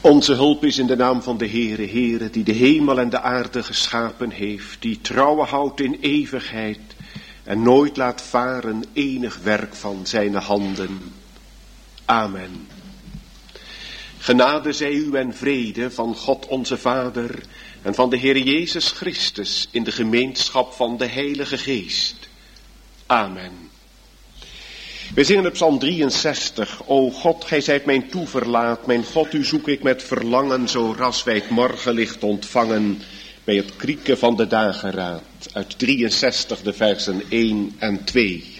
Onze hulp is in de naam van de Heere, Heere, die de hemel en de aarde geschapen heeft, die trouwe houdt in eeuwigheid en nooit laat varen enig werk van zijn handen. Amen. Genade zij u en vrede van God onze Vader en van de Heere Jezus Christus in de gemeenschap van de Heilige Geest. Amen. We zingen op Psalm 63. O God, gij zijt mijn toeverlaat, mijn God, u zoek ik met verlangen, zo ras wij het morgenlicht ontvangen, bij het krieken van de dageraad. Uit 63, de versen 1 en 2.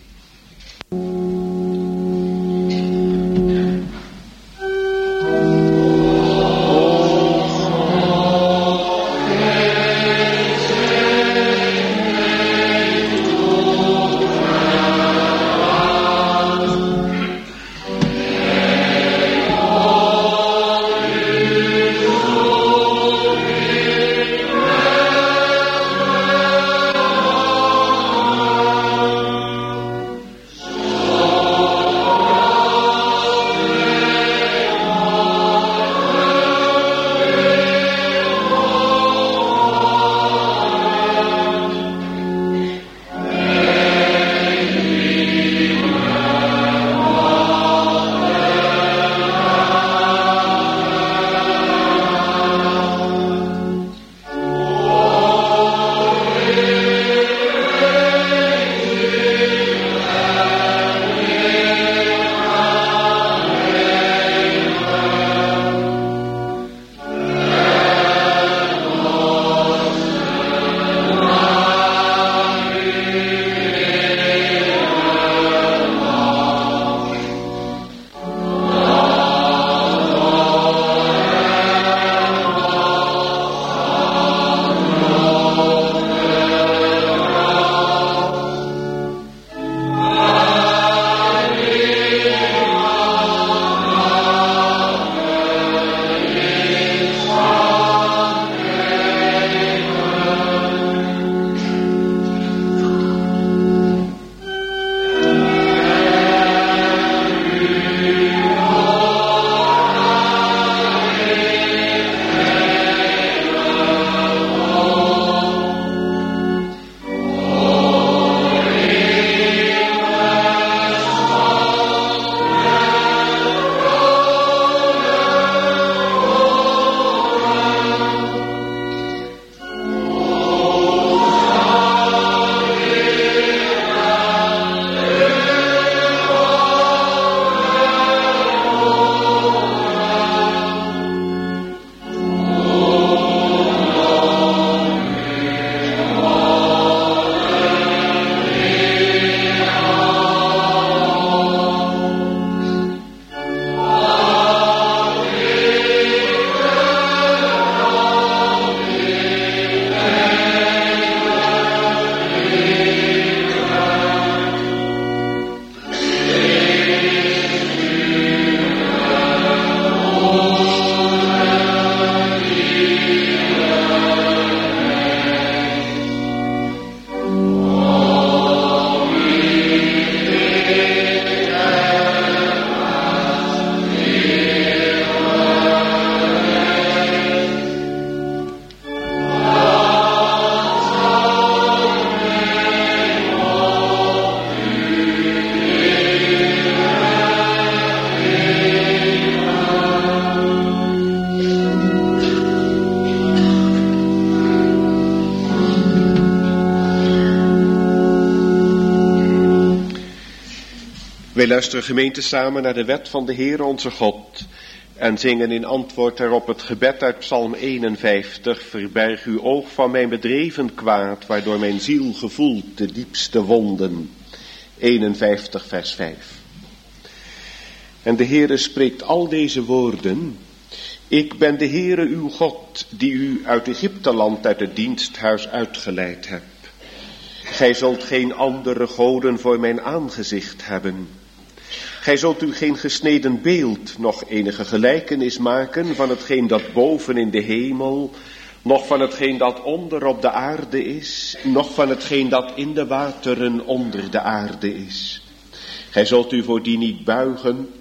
Wij luisteren gemeente samen naar de wet van de Heere onze God en zingen in antwoord daarop het gebed uit Psalm 51. Verberg uw oog van mijn bedreven kwaad, waardoor mijn ziel gevoelt de diepste wonden. 51 vers 5. En de Heere spreekt al deze woorden. Ik ben de Heere uw God, die u uit Egypteland, uit het diensthuis uitgeleid hebt. Gij zult geen andere goden voor mijn aangezicht hebben. Gij zult u geen gesneden beeld, noch enige gelijkenis maken van hetgeen dat boven in de hemel, noch van hetgeen dat onder op de aarde is, noch van hetgeen dat in de wateren onder de aarde is. Gij zult u voor die niet buigen,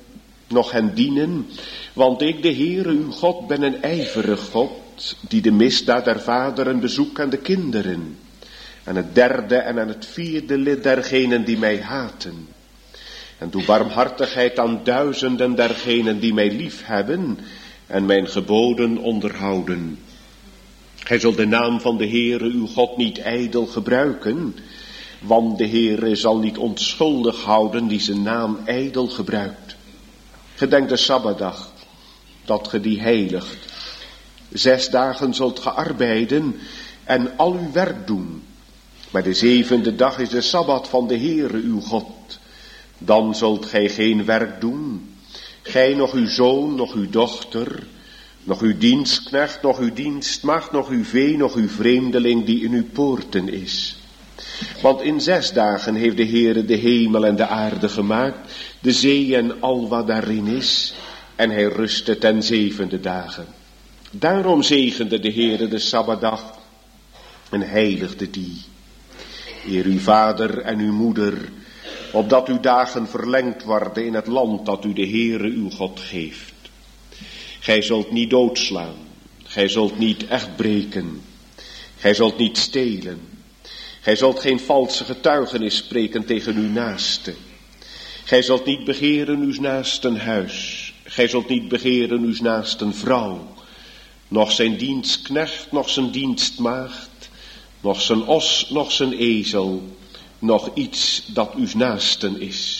noch hen dienen, want ik, de Heere uw God, ben een ijverig God, die de misdaad der vaderen bezoekt aan de kinderen, aan het derde en aan het vierde lid dergenen die mij haten. En doe barmhartigheid aan duizenden dergenen die mij lief hebben en mijn geboden onderhouden. Gij zult de naam van de Heere uw God niet ijdel gebruiken, want de Heere zal niet onschuldig houden die zijn naam ijdel gebruikt. Gedenk de Sabbatdag, dat ge die heiligt. 6 dagen zult ge arbeiden en al uw werk doen. Maar de 7e dag is de Sabbat van de Heere uw God. Dan zult gij geen werk doen, gij nog uw zoon, nog uw dochter, nog uw dienstknecht, nog uw dienstmaagd, nog uw vee, nog uw vreemdeling die in uw poorten is. Want in 6 dagen heeft de Heere de hemel en de aarde gemaakt, de zee en al wat daarin is, en hij rustte ten 7e dagen. Daarom zegende de Heere de Sabbatdag en heiligde die. Eer uw vader en uw moeder, opdat uw dagen verlengd worden in het land dat u de Heere uw God geeft. Gij zult niet doodslaan, gij zult niet echt breken, gij zult niet stelen, gij zult geen valse getuigenis spreken tegen uw naaste. Gij zult niet begeren uw naasten huis, gij zult niet begeren uw naasten vrouw, noch zijn dienstknecht, noch zijn dienstmaagd, noch zijn os, noch zijn ezel, nog iets dat uw naasten is.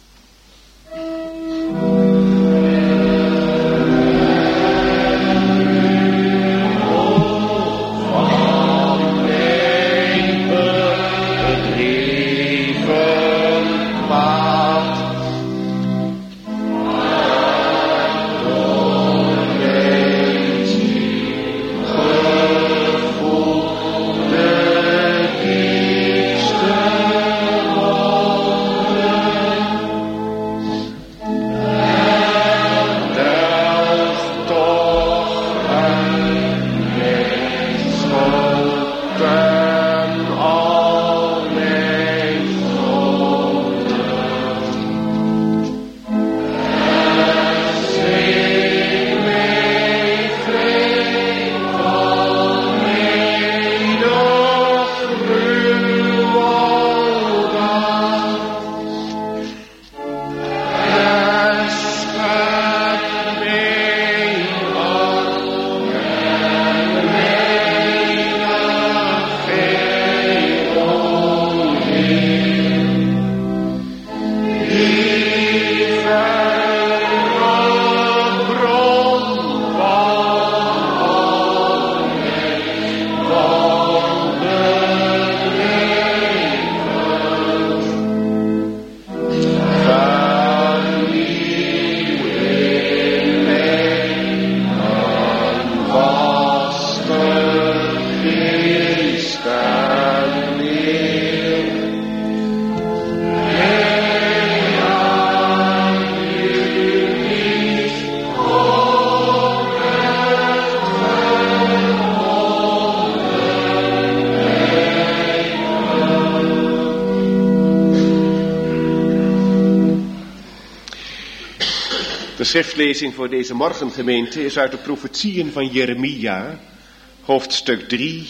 De schriftlezing voor deze morgengemeente is uit de profetieën van Jeremia, hoofdstuk 3,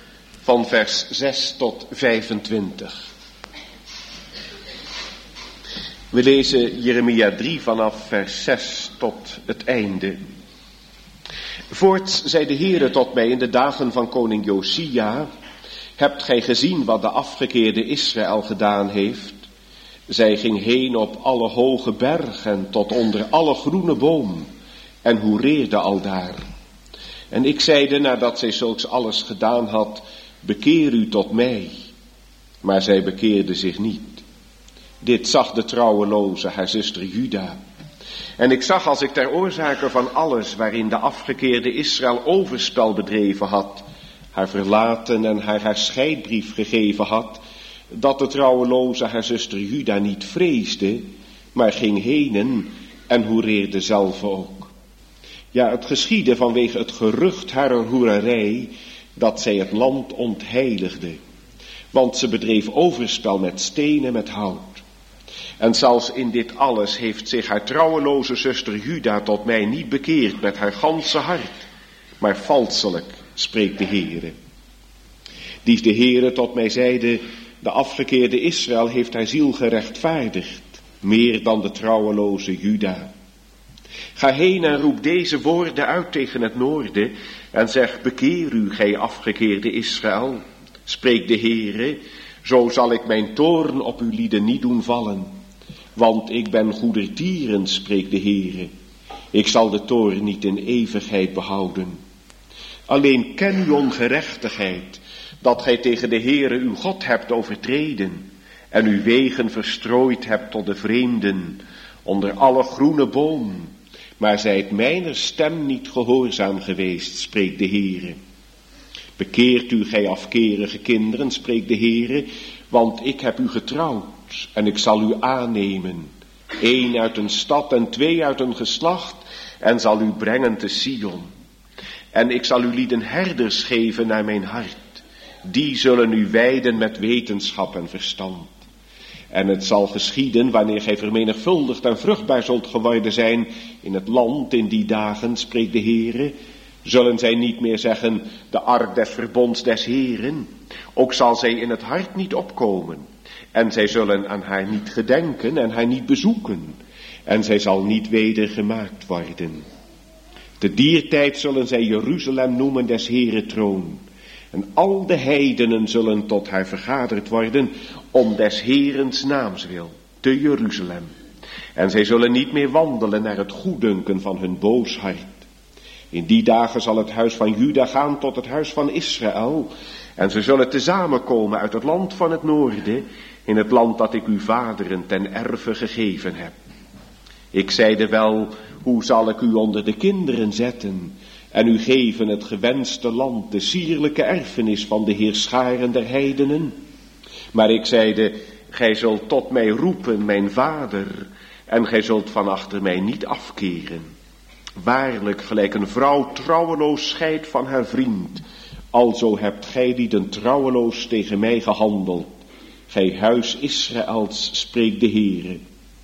van vers 6 tot 25. We lezen Jeremia 3 vanaf vers 6 tot het einde. Voorts zei de Heere tot mij in de dagen van koning Josia: hebt gij gezien wat de afgekeerde Israël gedaan heeft? Zij ging heen op alle hoge bergen tot onder alle groene boom en hoereerde aldaar. En ik zeide, nadat zij zulks alles gedaan had: bekeer u tot mij. Maar zij bekeerde zich niet. Dit zag de trouweloze, haar zuster Juda. En ik zag, als ik ter oorzake van alles waarin de afgekeerde Israël overspel bedreven had, haar verlaten en haar scheidbrief gegeven had, dat de trouweloze haar zuster Juda niet vreesde, maar ging henen en hoereerde zelf ook. Ja, het geschiedde vanwege het gerucht harer hoererij, dat zij het land ontheiligde. Want ze bedreef overspel met steen en met hout. En zelfs in dit alles heeft zich haar trouweloze zuster Juda tot mij niet bekeerd met haar ganse hart, maar valselijk, spreekt de Heere. Die de Heere tot mij zeide, de afgekeerde Israël heeft haar ziel gerechtvaardigd, meer dan de trouweloze Juda. Ga heen en roep deze woorden uit tegen het noorden en zeg, bekeer u, gij afgekeerde Israël, spreekt de Heere, zo zal ik mijn toorn op uw lieden niet doen vallen. Want ik ben goedertierend, spreekt de Heere. Ik zal de toorn niet in eeuwigheid behouden. Alleen ken uw ongerechtigheid, dat gij tegen de Heere uw God hebt overtreden, en uw wegen verstrooid hebt tot de vreemden, onder alle groene boom. Maar zijt mijner stem niet gehoorzaam geweest, spreekt de Heere. Bekeert u, gij afkerige kinderen, spreekt de Heere, want ik heb u getrouwd en ik zal u aannemen. 1 uit een stad en 2 uit een geslacht en zal u brengen te Sion. En ik zal u lieden herders geven naar mijn hart. Die zullen u wijden met wetenschap en verstand. En het zal geschieden, wanneer gij vermenigvuldigd en vruchtbaar zult geworden zijn in het land in die dagen, spreekt de Heere, zullen zij niet meer zeggen, de ark des verbonds des Heeren. Ook zal zij in het hart niet opkomen. En zij zullen aan haar niet gedenken en haar niet bezoeken. En zij zal niet weder gemaakt worden. Te dier tijd zullen zij Jeruzalem noemen des Heeren troon. En al de heidenen zullen tot haar vergaderd worden om des Heerens naams wil, te Jeruzalem. En zij zullen niet meer wandelen naar het goeddunken van hun boos hart. In die dagen zal het huis van Juda gaan tot het huis van Israël. En ze zullen tezamenkomen uit het land van het noorden, in het land dat ik uw vaderen ten erve gegeven heb. Ik zeide wel, hoe zal ik u onder de kinderen zetten en u geven het gewenste land, de sierlijke erfenis van de heerscharen der heidenen? Maar ik zeide, gij zult tot mij roepen, mijn vader, en gij zult van achter mij niet afkeren. Waarlijk, gelijk een vrouw trouweloos scheidt van haar vriend, alzo hebt gij lieden trouweloos tegen mij gehandeld. Gij huis Israëls, spreekt de Heere.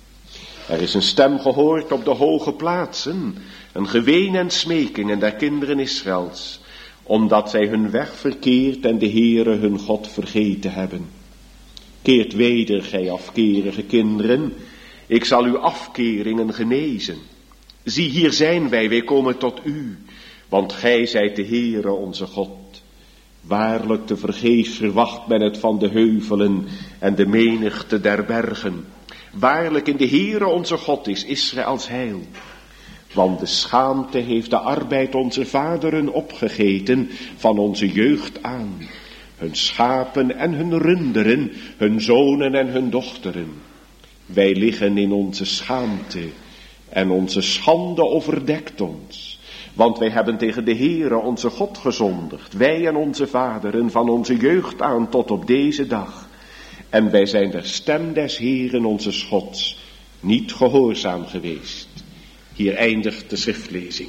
Er is een stem gehoord op de hoge plaatsen, een geween en smekingen der kinderen Israëls, omdat zij hun weg verkeerd en de Heere hun God vergeten hebben. Keert weder, gij afkerige kinderen, ik zal uw afkeringen genezen. Zie, hier zijn wij komen tot u, want gij zijt de Heere onze God. Waarlijk te vergeefs verwacht men het van de heuvelen en de menigte der bergen. Waarlijk in de Heere onze God is Israëls heil. Want de schaamte heeft de arbeid onze vaderen opgegeten van onze jeugd aan. Hun schapen en hun runderen, hun zonen en hun dochteren. Wij liggen in onze schaamte en onze schande overdekt ons. Want wij hebben tegen de Heere onze God gezondigd, wij en onze vaderen van onze jeugd aan tot op deze dag. En wij zijn der stem des Heeren onze Gods niet gehoorzaam geweest. Hier eindigt de schriftlezing.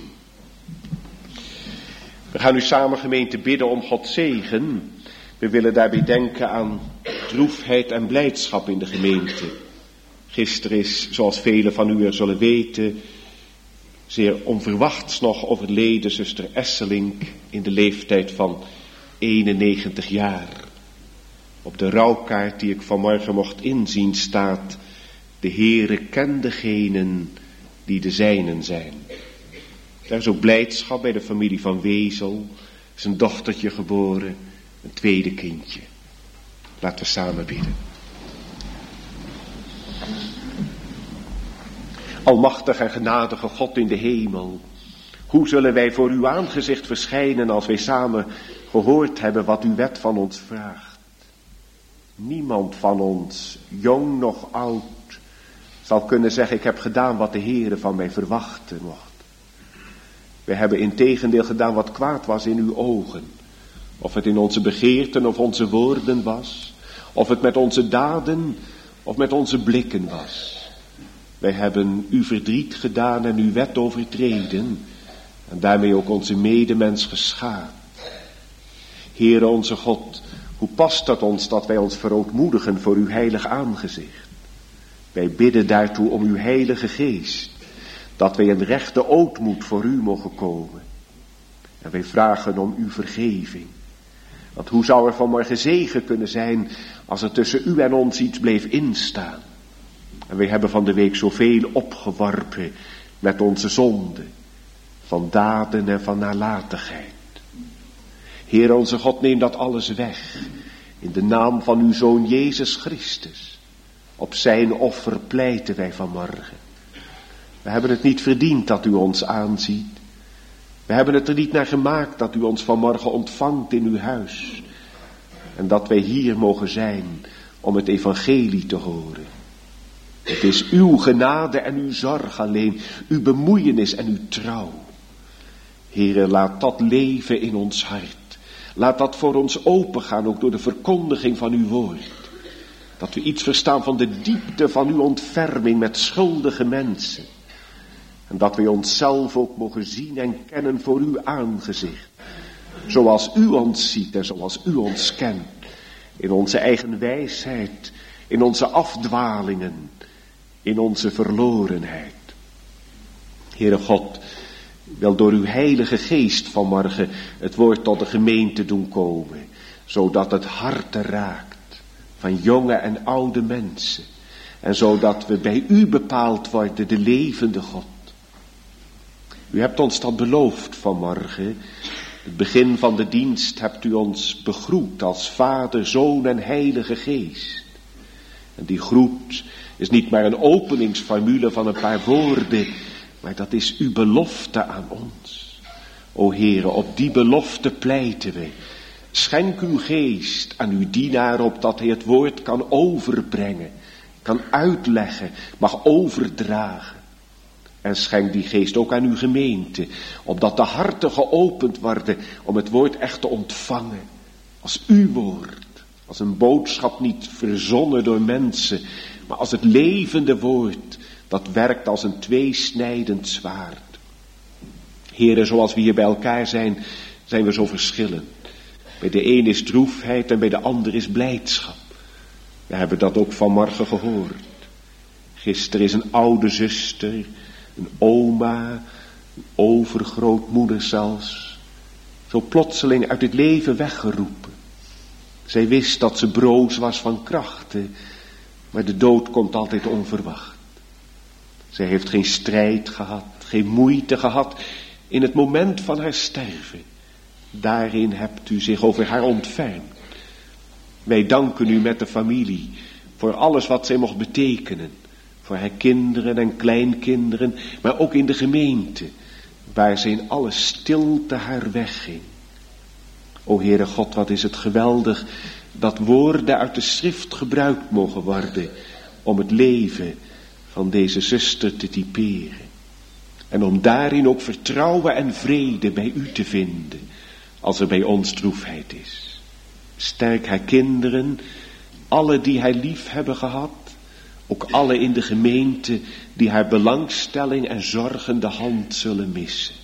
We gaan nu samen gemeente bidden om Gods zegen. We willen daarbij denken aan droefheid en blijdschap in de gemeente. Gisteren is, zoals velen van u er zullen weten, zeer onverwachts nog overleden zuster Esselink in de leeftijd van 91 jaar. Op de rouwkaart die ik vanmorgen mocht inzien staat, de Heere kent degenen die de zijnen zijn. Daar is ook blijdschap bij de familie van Wezel. Er is een dochtertje geboren, een tweede kindje. Laten we samen bidden. Almachtige en genadige God in de hemel, hoe zullen wij voor uw aangezicht verschijnen als wij samen gehoord hebben wat uw wet van ons vraagt? Niemand van ons, jong noch oud, zal kunnen zeggen, ik heb gedaan wat de Heere van mij verwachten mocht. We hebben integendeel gedaan wat kwaad was in uw ogen. Of het in onze begeerten of onze woorden was, of het met onze daden of met onze blikken was. Wij hebben u verdriet gedaan en uw wet overtreden en daarmee ook onze medemens geschaad. Heere onze God, hoe past het ons dat wij ons verootmoedigen voor uw heilig aangezicht? Wij bidden daartoe om uw Heilige Geest, dat wij in rechte ootmoed voor u mogen komen. En wij vragen om uw vergeving. Want hoe zou er vanmorgen zegen kunnen zijn als er tussen u en ons iets bleef instaan? En wij hebben van de week zoveel opgeworpen met onze zonden, van daden en van nalatigheid. Heer onze God, neem dat alles weg, in de naam van uw Zoon Jezus Christus. Op zijn offer pleiten wij vanmorgen. We hebben het niet verdiend dat u ons aanziet. We hebben het er niet naar gemaakt dat u ons vanmorgen ontvangt in uw huis. En dat wij hier mogen zijn om het evangelie te horen. Het is uw genade en uw zorg alleen, uw bemoeienis en uw trouw. Heere, laat dat leven in ons hart. Laat dat voor ons opengaan, ook door de verkondiging van uw woord. Dat we iets verstaan van de diepte van uw ontferming met schuldige mensen. En dat we onszelf ook mogen zien en kennen voor uw aangezicht. Zoals u ons ziet en zoals u ons kent. In onze eigen wijsheid, in onze afdwalingen, in onze verlorenheid. Heere God, wil door uw Heilige Geest vanmorgen het woord tot de gemeente doen komen. Zodat het hart raakt van jonge en oude mensen. En zodat we bij u bepaald worden, de levende God. U hebt ons dat beloofd vanmorgen. Het begin van de dienst hebt u ons begroet als Vader, Zoon en Heilige Geest. En die groet is niet maar een openingsformule van een paar woorden, maar dat is uw belofte aan ons. O Heere, op die belofte pleiten we. Schenk uw geest aan uw dienaar op dat hij het woord kan overbrengen, kan uitleggen, mag overdragen. En schenk die geest ook aan uw gemeente, opdat de harten geopend worden om het woord echt te ontvangen. Als uw woord, als een boodschap niet verzonnen door mensen, maar als het levende woord dat werkt als een tweesnijdend zwaard. Heren, zoals we hier bij elkaar zijn, zijn we zo verschillend. Bij de een is droefheid en bij de ander is blijdschap. We hebben dat ook vanmorgen gehoord. Gisteren is een oude zuster, een oma, een overgrootmoeder zelfs, zo plotseling uit het leven weggeroepen. Zij wist dat ze broos was van krachten, maar de dood komt altijd onverwacht. Zij heeft geen strijd gehad, geen moeite gehad in het moment van haar sterven. Daarin hebt u zich over haar ontfermd. Wij danken u met de familie voor alles wat zij mocht betekenen. Voor haar kinderen en kleinkinderen, maar ook in de gemeente, waar ze in alle stilte haar weg ging. O Heere God, wat is het geweldig dat woorden uit de schrift gebruikt mogen worden om het leven van deze zuster te typeren. En om daarin ook vertrouwen en vrede bij u te vinden, als er bij ons droefheid is. Sterk haar kinderen, alle die haar lief hebben gehad, ook alle in de gemeente die haar belangstelling en zorgende hand zullen missen.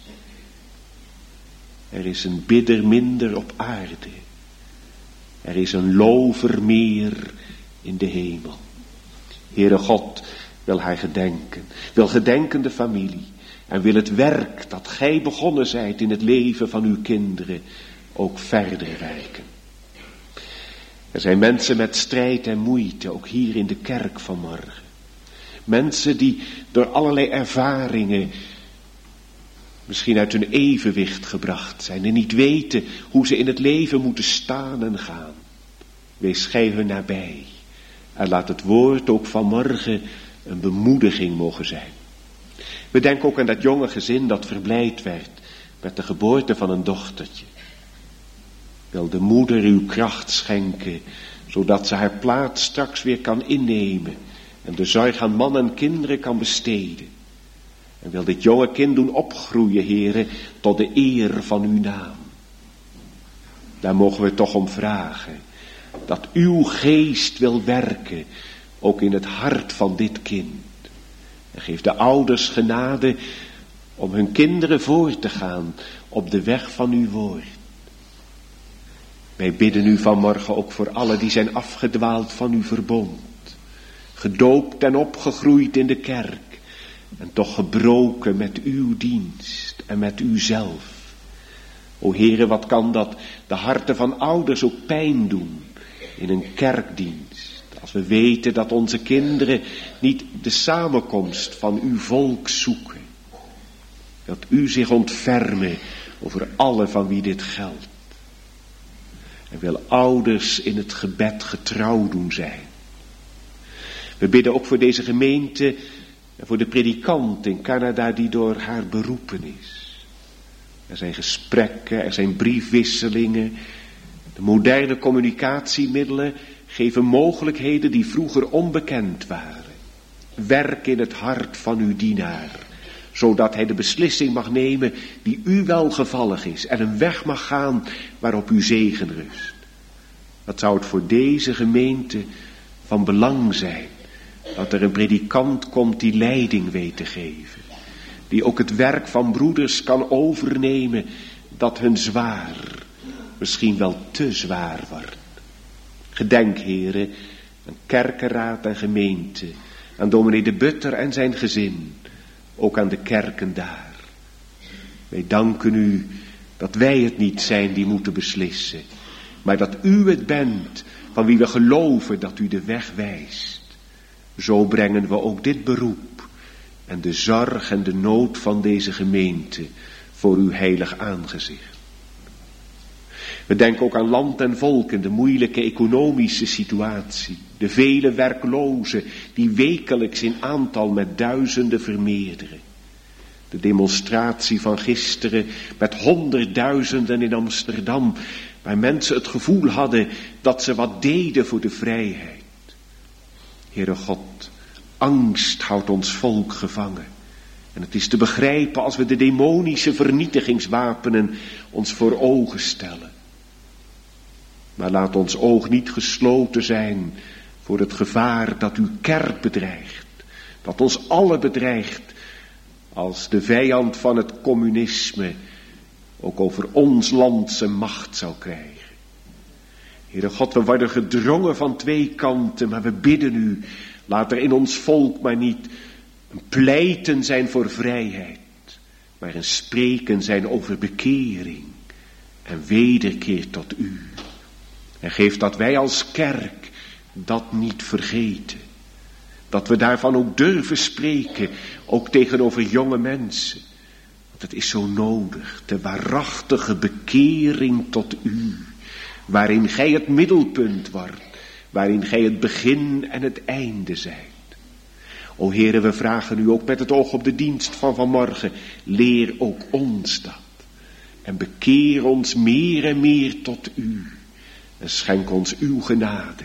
Er is een bidder minder op aarde. Er is een lover meer in de hemel. Heere God wil haar gedenken, wil gedenken de familie en wil het werk dat gij begonnen zijt in het leven van uw kinderen ook verder werken. Er zijn mensen met strijd en moeite, ook hier in de kerk vanmorgen. Mensen die door allerlei ervaringen misschien uit hun evenwicht gebracht zijn en niet weten hoe ze in het leven moeten staan en gaan. Wees gij hun nabij en laat het woord ook vanmorgen een bemoediging mogen zijn. We denken ook aan dat jonge gezin dat verblijd werd met de geboorte van een dochtertje. Wil de moeder uw kracht schenken, zodat ze haar plaats straks weer kan innemen en de zorg aan man en kinderen kan besteden. En wil dit jonge kind doen opgroeien, Heere, tot de eer van uw naam. Daar mogen we toch om vragen, dat uw geest wil werken, ook in het hart van dit kind. En geef de ouders genade om hun kinderen voor te gaan op de weg van uw woord. Wij bidden u vanmorgen ook voor allen die zijn afgedwaald van uw verbond. gedoopt en opgegroeid in de kerk en toch gebroken met uw dienst en met uzelf. O Heere, wat kan dat de harten van ouders ook pijn doen in een kerkdienst. Als we weten dat onze kinderen niet de samenkomst van uw volk zoeken. Dat u zich ontfermen over alle van wie dit geldt. En wil ouders in het gebed getrouw doen zijn. We bidden ook voor deze gemeente en voor de predikant in Canada die door haar beroepen is. Er zijn gesprekken, er zijn briefwisselingen. De moderne communicatiemiddelen geven mogelijkheden die vroeger onbekend waren. Werk in het hart van uw dienaar, zodat hij de beslissing mag nemen die u welgevallig is en een weg mag gaan waarop uw zegen rust. Wat zou het voor deze gemeente van belang zijn dat er een predikant komt die leiding weet te geven. Die ook het werk van broeders kan overnemen dat hun zwaar, misschien wel te zwaar wordt. Gedenk, heren, aan kerkenraad en gemeente, aan dominee de Butter en zijn gezin, ook aan de kerken daar. Wij danken u dat wij het niet zijn die moeten beslissen, maar dat u het bent van wie we geloven dat u de weg wijst. Zo brengen we ook dit beroep en de zorg en de nood van deze gemeente voor uw heilig aangezicht. We denken ook aan land en volk in de moeilijke economische situatie. De vele werklozen die wekelijks in aantal met duizenden vermeerderen. De demonstratie van gisteren met 100.000 in Amsterdam, waar mensen het gevoel hadden dat ze wat deden voor de vrijheid. Heere God, angst houdt ons volk gevangen. En het is te begrijpen als we de demonische vernietigingswapenen ons voor ogen stellen. Maar laat ons oog niet gesloten zijn voor het gevaar dat uw kerk bedreigt. Dat ons allen bedreigt als de vijand van het communisme ook over ons land zijn macht zou krijgen. Heere God, we worden gedrongen van twee kanten, maar we bidden u, laat er in ons volk maar niet een pleiten zijn voor vrijheid, maar een spreken zijn over bekering en wederkeer tot u. En geef dat wij als kerk dat niet vergeten. Dat we daarvan ook durven spreken, ook tegenover jonge mensen. Want het is zo nodig, de waarachtige bekering tot u. Waarin gij het middelpunt wordt, waarin gij het begin en het einde zijt. O Heere, we vragen u ook met het oog op de dienst van vanmorgen, leer ook ons dat. En bekeer ons meer en meer tot u. En schenk ons uw genade.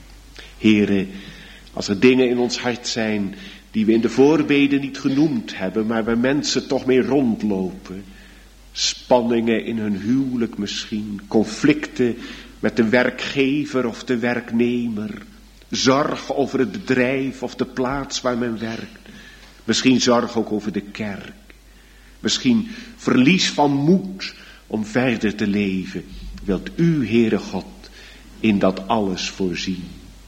Heere, als er dingen in ons hart zijn die we in de voorbeden niet genoemd hebben, maar waar mensen toch mee rondlopen. Spanningen in hun huwelijk misschien, conflicten met de werkgever of de werknemer. Zorg over het bedrijf of de plaats waar men werkt. Misschien zorg ook over de kerk. Misschien verlies van moed om verder te leven. Wilt u, Heere God, in dat alles voorzien.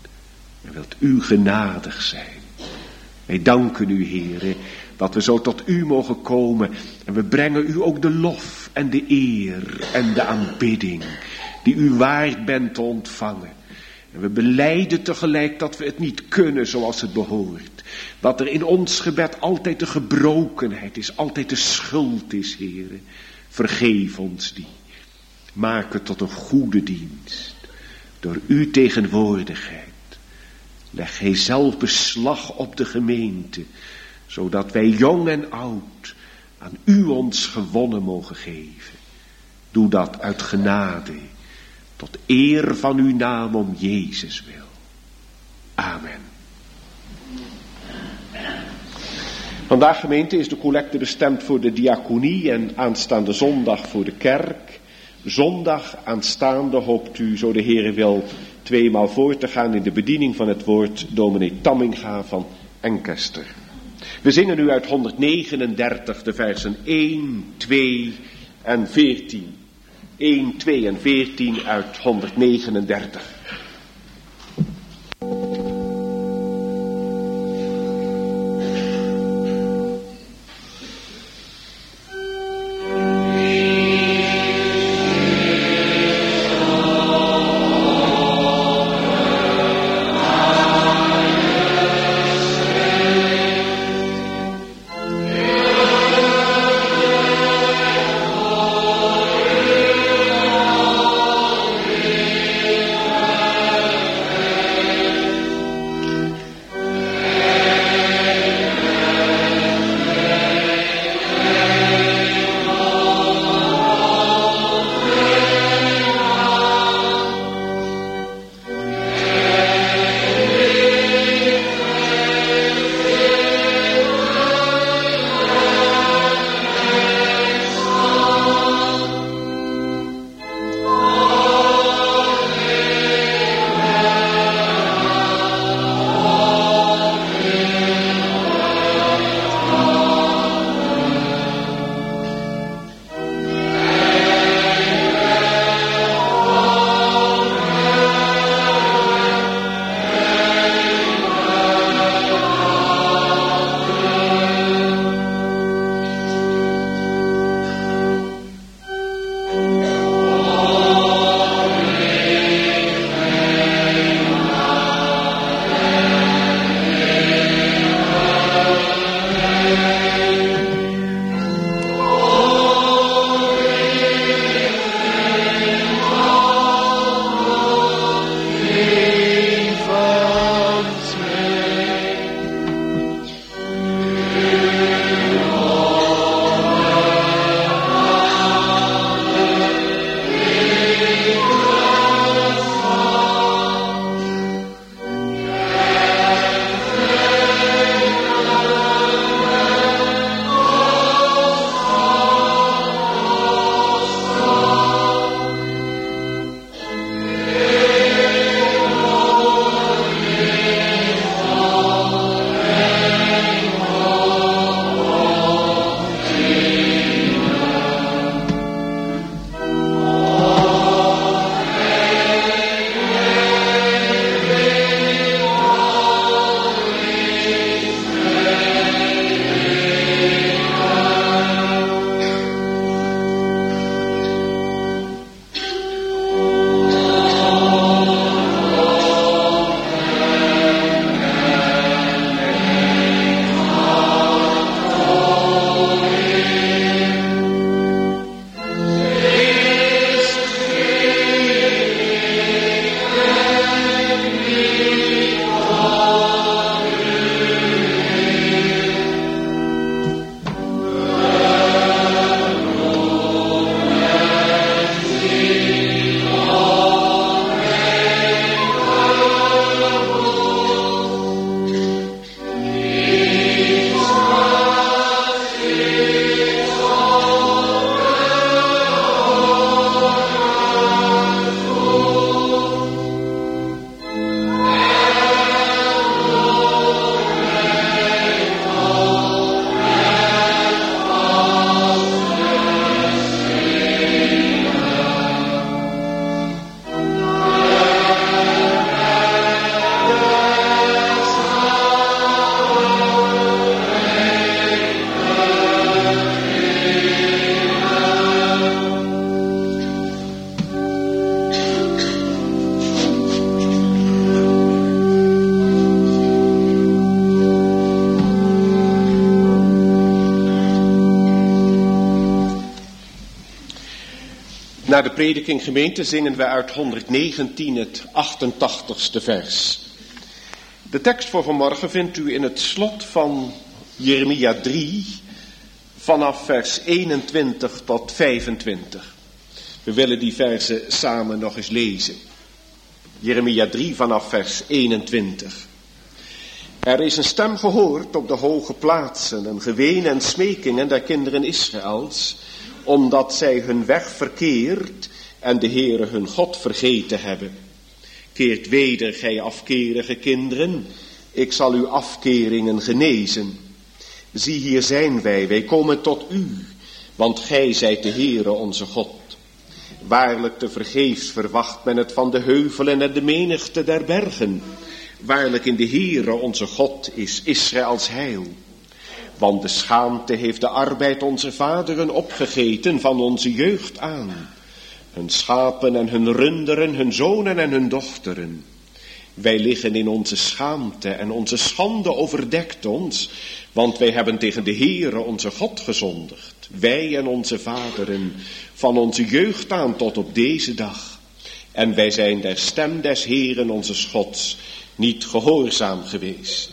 En wilt u genadig zijn. Wij danken u, Heere, dat we zo tot u mogen komen. En we brengen u ook de lof en de eer en de aanbidding die u waard bent te ontvangen. En we belijden tegelijk dat we het niet kunnen zoals het behoort. Dat er in ons gebed altijd de gebrokenheid is, altijd de schuld is, Heere. Vergeef ons die. Maak het tot een goede dienst. Door uw tegenwoordigheid. Leg gij zelf beslag op de gemeente. Zodat wij jong en oud aan u ons gewonnen mogen geven. Doe dat uit genade. Tot eer van uw naam om Jezus wil. Amen. Vandaag, gemeente, is de collecte bestemd voor de diaconie en aanstaande zondag voor de kerk. Zondag aanstaande hoopt u, zo de Heere wil, 2 maal voor te gaan in de bediening van het woord dominee Tamminga van Encaster. We zingen nu uit 139 de versen 1, 2 en 14. 1, 2 en 14 uit 139. Na de prediking gemeente zingen we uit 119 het 88ste vers. De tekst voor vanmorgen vindt u in het slot van Jeremia 3 vanaf vers 21 tot 25. We willen die verzen samen nog eens lezen. Jeremia 3 vanaf vers 21. Er is een stem gehoord op de hoge plaatsen, een geween en smekingen der kinderen Israëls, omdat zij hun weg verkeerd en de Heere hun God vergeten hebben. Keert weder, gij afkerige kinderen, ik zal uw afkeringen genezen. Zie, hier zijn wij komen tot u, want gij zijt de Heere onze God. Waarlijk te vergeefs verwacht men het van de heuvelen en de menigte der bergen. Waarlijk in de Heere onze God is Israëls heil. Want de schaamte heeft de arbeid onze vaderen opgegeten van onze jeugd aan. Hun schapen en hun runderen, hun zonen en hun dochteren. Wij liggen in onze schaamte en onze schande overdekt ons, want wij hebben tegen de Heere onze God gezondigd. Wij en onze vaderen, van onze jeugd aan tot op deze dag. En wij zijn der stem des Heeren onze Gods niet gehoorzaam geweest.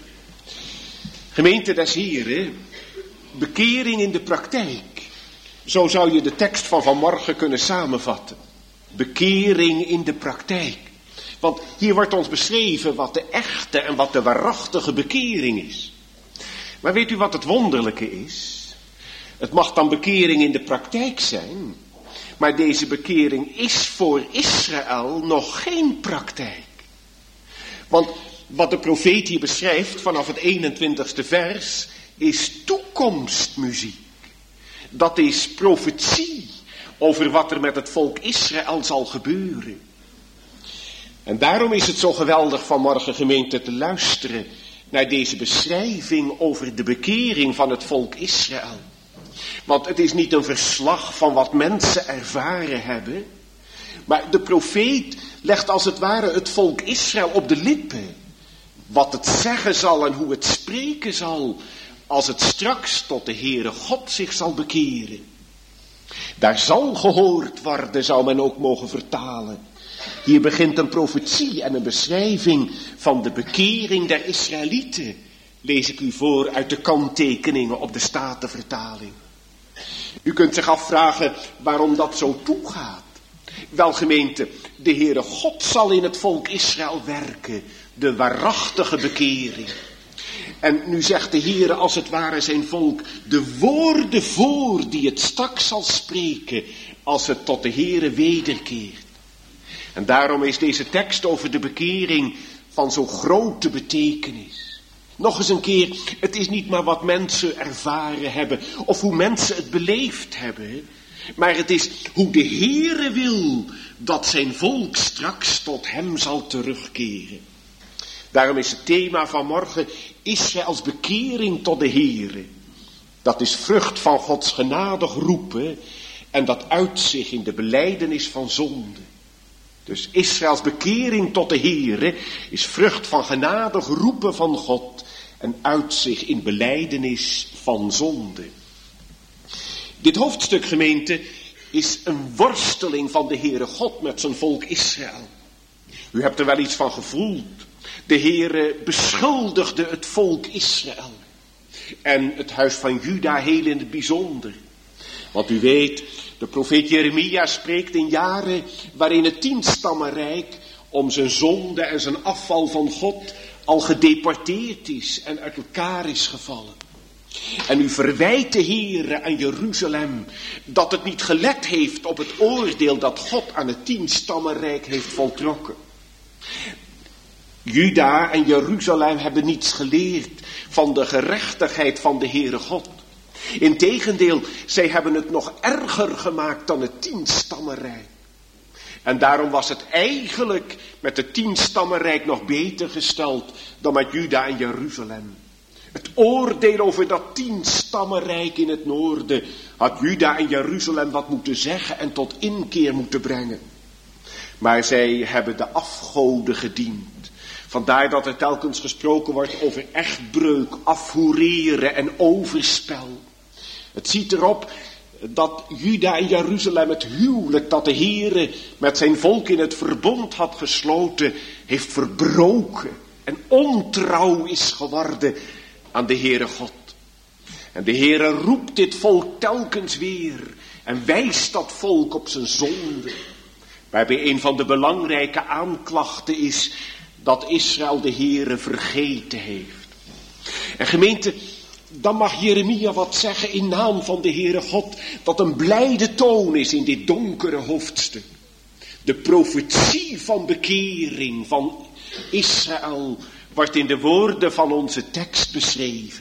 Gemeente des Heren, bekering in de praktijk. Zo zou je de tekst van vanmorgen kunnen samenvatten. Bekering in de praktijk. Want hier wordt ons beschreven wat de echte en wat de waarachtige bekering is. Maar weet u wat het wonderlijke is? Het mag dan bekering in de praktijk zijn, maar deze bekering is voor Israël nog geen praktijk. Want wat de profeet hier beschrijft vanaf het 21ste vers is toekomstmuziek. Dat is profetie over wat er met het volk Israël zal gebeuren. En daarom is het zo geweldig vanmorgen, gemeente, te luisteren naar deze beschrijving over de bekering van het volk Israël. Want het is niet een verslag van wat mensen ervaren hebben, maar de profeet legt als het ware het volk Israël op de lippen. Wat het zeggen zal en hoe het spreken zal, als het straks tot de Heere God zich zal bekeren. Daar zal gehoord worden, zou men ook mogen vertalen. Hier begint een profetie en een beschrijving van de bekering der Israëlieten. Lees ik u voor uit de kanttekeningen op de Statenvertaling. U kunt zich afvragen waarom dat zo toegaat. Wel, gemeente, de Heere God zal in het volk Israël werken, de waarachtige bekering. En nu zegt de Heere als het ware zijn volk de woorden voor die het straks zal spreken als het tot de Heere wederkeert. En daarom is deze tekst over de bekering van zo'n grote betekenis. Nog eens een keer, het is niet maar wat mensen ervaren hebben of hoe mensen het beleefd hebben, maar het is hoe de Heere wil dat zijn volk straks tot hem zal terugkeren. Daarom is het thema van morgen Israëls bekering tot de Heere. Dat is vrucht van Gods genadig roepen en dat uit zich in de belijdenis van zonde. Dus Israëls bekering tot de Heere is vrucht van genadig roepen van God en uit zich in belijdenis van zonde. Dit hoofdstuk, gemeente, is een worsteling van de Heere God met zijn volk Israël. U hebt er wel iets van gevoeld. De Heere beschuldigde het volk Israël. En het huis van Juda heel in het bijzonder. Want u weet, de profeet Jeremia spreekt in jaren waarin het 10-stammenrijk om zijn zonde en zijn afval van God al gedeporteerd is en uit elkaar is gevallen. En u verwijt de Heere aan Jeruzalem dat het niet gelet heeft op het oordeel dat God aan het 10-stammenrijk heeft voltrokken. Juda en Jeruzalem hebben niets geleerd van de gerechtigheid van de Heere God. Integendeel, zij hebben het nog erger gemaakt dan het 10-stammenrijk. En daarom was het eigenlijk met het 10-stammenrijk nog beter gesteld dan met Juda en Jeruzalem. Het oordeel over dat 10-stammenrijk in het noorden had Juda en Jeruzalem wat moeten zeggen en tot inkeer moeten brengen. Maar zij hebben de afgoden gediend. Vandaar dat er telkens gesproken wordt over echtbreuk, afhoereren en overspel. Het ziet erop dat Juda en Jeruzalem het huwelijk dat de Heere met zijn volk in het verbond had gesloten, heeft verbroken en ontrouw is geworden aan de Heere God. En de Heere roept dit volk telkens weer en wijst dat volk op zijn zonde. Waarbij een van de belangrijke aanklachten is dat Israël de Heere vergeten heeft. En gemeente, dan mag Jeremia wat zeggen in naam van de Heere God, dat een blijde toon is in dit donkere hoofdstuk. De profetie van bekering van Israël wordt in de woorden van onze tekst beschreven.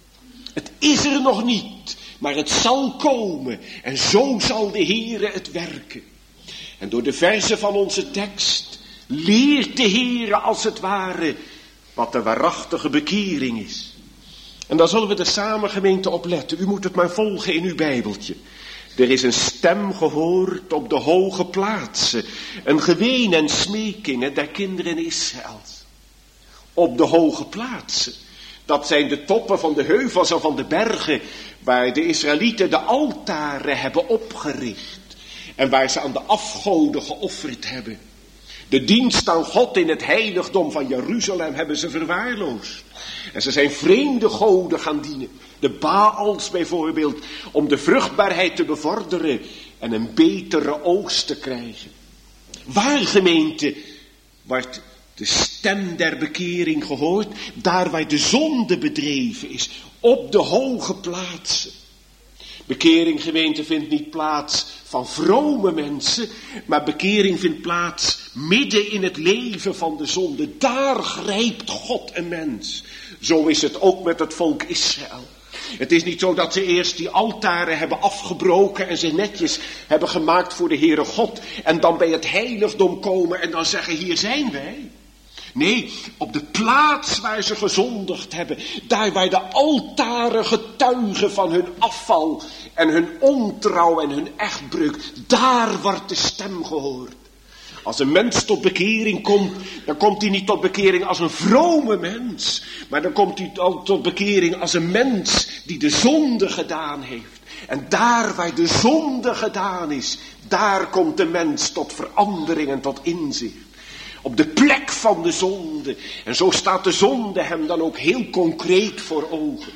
Het is er nog niet, maar het zal komen en zo zal de Heere het werken. En door de verzen van onze tekst leert de Heere als het ware wat de waarachtige bekering is. En daar zullen we de samen gemeente op letten. U moet het maar volgen in uw Bijbeltje. Er is een stem gehoord op de hoge plaatsen. Een geween en smekingen der kinderen Israëls. Op de hoge plaatsen. Dat zijn de toppen van de heuvels en van de bergen. Waar de Israëlieten de altaren hebben opgericht. En waar ze aan de afgoden geofferd hebben. De dienst aan God in het heiligdom van Jeruzalem hebben ze verwaarloosd. En ze zijn vreemde goden gaan dienen. De Baals bijvoorbeeld, om de vruchtbaarheid te bevorderen en een betere oogst te krijgen. Waar, gemeente, wordt de stem der bekering gehoord? Daar waar de zonde bedreven is, op de hoge plaatsen. Bekering, gemeente, vindt niet plaats van vrome mensen, maar bekering vindt plaats midden in het leven van de zonde. Daar grijpt God een mens. Zo is het ook met het volk Israël. Het is niet zo dat ze eerst die altaren hebben afgebroken en ze netjes hebben gemaakt voor de Heere God en dan bij het heiligdom komen en dan zeggen, hier zijn wij. Nee, op de plaats waar ze gezondigd hebben, daar waar de altaren getuigen van hun afval en hun ontrouw en hun echtbreuk, daar wordt de stem gehoord. Als een mens tot bekering komt, dan komt hij niet tot bekering als een vrome mens, maar dan komt hij tot bekering als een mens die de zonde gedaan heeft. En daar waar de zonde gedaan is, daar komt de mens tot verandering en tot inzicht. Op de plek van de zonde. En zo staat de zonde hem dan ook heel concreet voor ogen.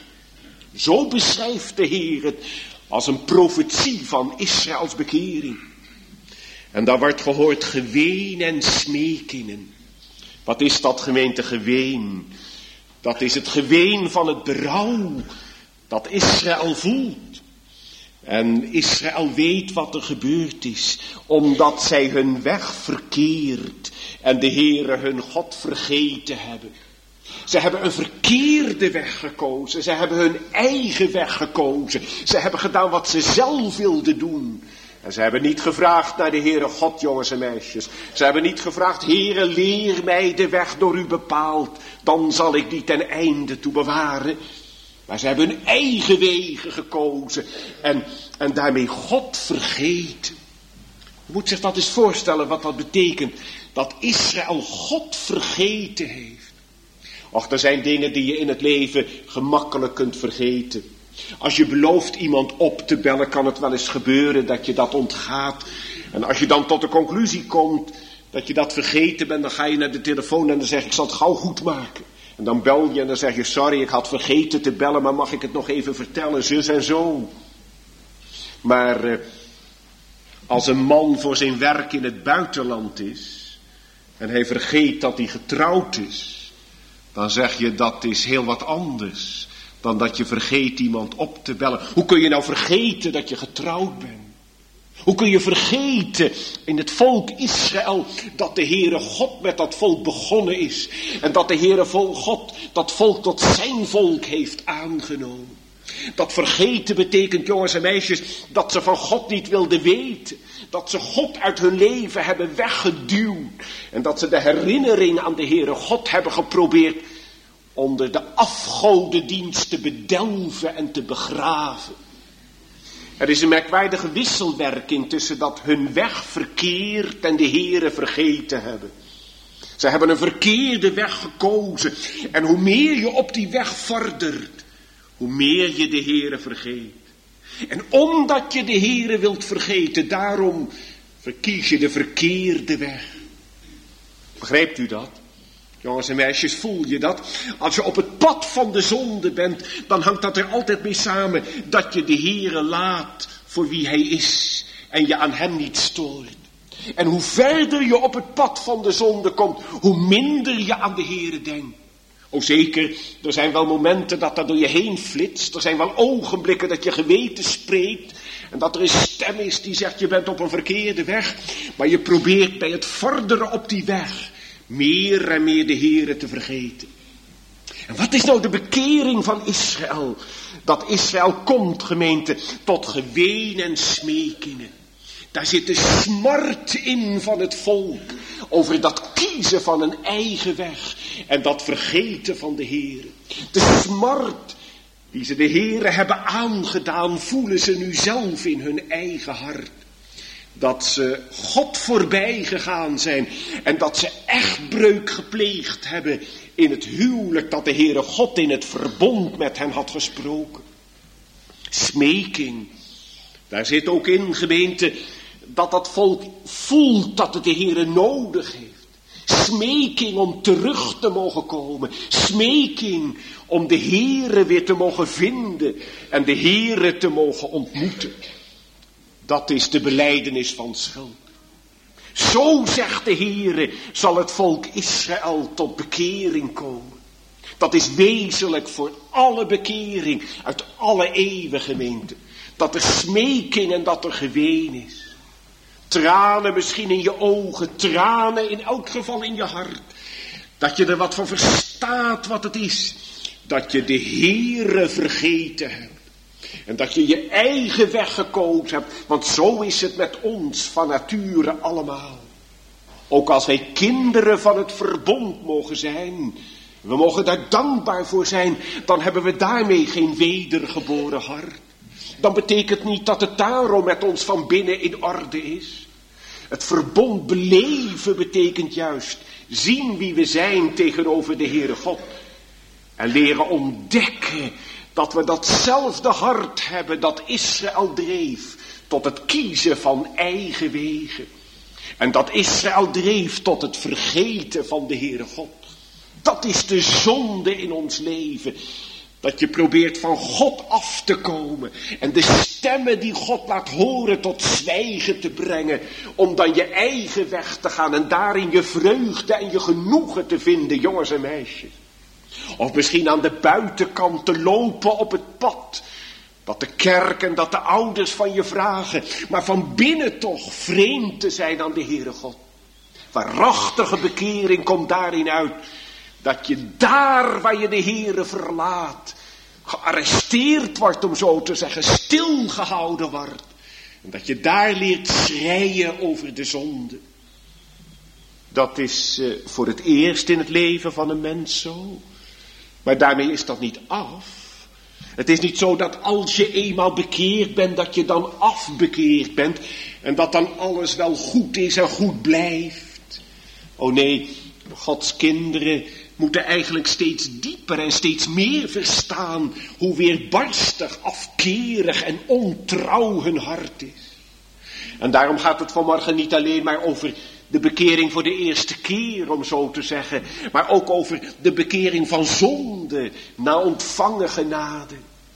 Zo beschrijft de Heer het als een profetie van Israëls bekering. En daar wordt gehoord geween en smekingen. Wat is dat, gemeente, geween? Dat is het geween van het berouw dat Israël voelt. En Israël weet wat er gebeurd is, omdat zij hun weg verkeerd en de Heere hun God vergeten hebben. Ze hebben een verkeerde weg gekozen, ze hebben hun eigen weg gekozen. Ze hebben gedaan wat ze zelf wilden doen. En ze hebben niet gevraagd naar de Heere God, jongens en meisjes. Ze hebben niet gevraagd, Heere, leer mij de weg door u bepaald, dan zal ik die ten einde toe bewaren. Maar ze hebben hun eigen wegen gekozen en daarmee God vergeten. Je moet zich dat eens voorstellen wat dat betekent. Dat Israël God vergeten heeft. Och, er zijn dingen die je in het leven gemakkelijk kunt vergeten. Als je belooft iemand op te bellen, kan het wel eens gebeuren dat je dat ontgaat. En als je dan tot de conclusie komt dat je dat vergeten bent, dan ga je naar de telefoon en dan zeg ik zal het gauw goed maken. En dan bel je en dan zeg je, sorry, ik had vergeten te bellen, maar mag ik het nog even vertellen, zus en zo. Maar als een man voor zijn werk in het buitenland is en hij vergeet dat hij getrouwd is, dan zeg je dat is heel wat anders dan dat je vergeet iemand op te bellen. Hoe kun je nou vergeten dat je getrouwd bent? Hoe kun je vergeten in het volk Israël dat de Heere God met dat volk begonnen is en dat de Heere God dat volk tot zijn volk heeft aangenomen? Dat vergeten betekent, jongens en meisjes, dat ze van God niet wilden weten. Dat ze God uit hun leven hebben weggeduwd. En dat ze de herinnering aan de Heere God hebben geprobeerd onder de afgodendienst te bedelven en te begraven. Er is een merkwaardige wisselwerking tussen dat hun weg verkeerd en de Heere vergeten hebben. Ze hebben een verkeerde weg gekozen. En hoe meer je op die weg vordert, hoe meer je de Heere vergeet. En omdat je de Heere wilt vergeten, daarom verkies je de verkeerde weg. Begrijpt u dat? Jongens en meisjes, voel je dat? Als je op het pad van de zonde bent, dan hangt dat er altijd mee samen dat je de Heere laat voor wie hij is en je aan hem niet stoort. En hoe verder je op het pad van de zonde komt, hoe minder je aan de Heere denkt. O zeker, er zijn wel momenten dat door je heen flitst. Er zijn wel ogenblikken dat je geweten spreekt. En dat er een stem is die zegt, je bent op een verkeerde weg. Maar je probeert bij het vorderen op die weg meer en meer de Heere te vergeten. En wat is nou de bekering van Israël? Dat Israël komt, gemeente, tot geween en smekingen. Daar zit de smart in van het volk over dat kiezen van een eigen weg en dat vergeten van de Heere. De smart die ze de Heere hebben aangedaan, voelen ze nu zelf in hun eigen hart. Dat ze God voorbij gegaan zijn en dat ze echtbreuk gepleegd hebben in het huwelijk dat de Heere God in het verbond met hen had gesproken. Smeking, daar zit ook in, gemeente, dat dat volk voelt dat het de Heere nodig heeft. Smeking om terug te mogen komen. Smeking om de Heere weer te mogen vinden en de Heere te mogen ontmoeten. Dat is de belijdenis van schuld. Zo, zegt de Heere, zal het volk Israël tot bekering komen. Dat is wezenlijk voor alle bekering uit alle eeuwen, gemeente. Dat er smeking en dat er geween is. Tranen misschien in je ogen, tranen in elk geval in je hart. Dat je er wat van verstaat wat het is. Dat je de Heere vergeten hebt. En dat je je eigen weg gekozen hebt. Want zo is het met ons van nature allemaal. Ook als wij kinderen van het verbond mogen zijn. We mogen daar dankbaar voor zijn. Dan hebben we daarmee geen wedergeboren hart. Dan betekent niet dat het daarom met ons van binnen in orde is. Het verbond beleven betekent juist zien wie we zijn tegenover de Heere God. En leren ontdekken dat we datzelfde hart hebben dat Israël dreef tot het kiezen van eigen wegen. En dat Israël dreef tot het vergeten van de Heere God. Dat is de zonde in ons leven. Dat je probeert van God af te komen. En de stemmen die God laat horen tot zwijgen te brengen. Om dan je eigen weg te gaan. En daarin je vreugde en je genoegen te vinden, jongens en meisjes. Of misschien aan de buitenkant te lopen op het pad. Dat de kerk en dat de ouders van je vragen. Maar van binnen toch vreemd te zijn aan de Heere God. Waarachtige bekering komt daarin uit. Dat je daar waar je de Heere verlaat, gearresteerd wordt om zo te zeggen, stilgehouden wordt. En dat je daar leert schreien over de zonde. Dat is voor het eerst in het leven van een mens zo. Maar daarmee is dat niet af. Het is niet zo dat als je eenmaal bekeerd bent, dat je dan afbekeerd bent. En dat dan alles wel goed is en goed blijft. Oh nee, Gods kinderen moeten eigenlijk steeds dieper en steeds meer verstaan hoe weerbarstig, afkerig en ontrouw hun hart is. En daarom gaat het vanmorgen niet alleen maar over de bekering voor de eerste keer, om zo te zeggen, maar ook over de bekering van zonde na ontvangen genade.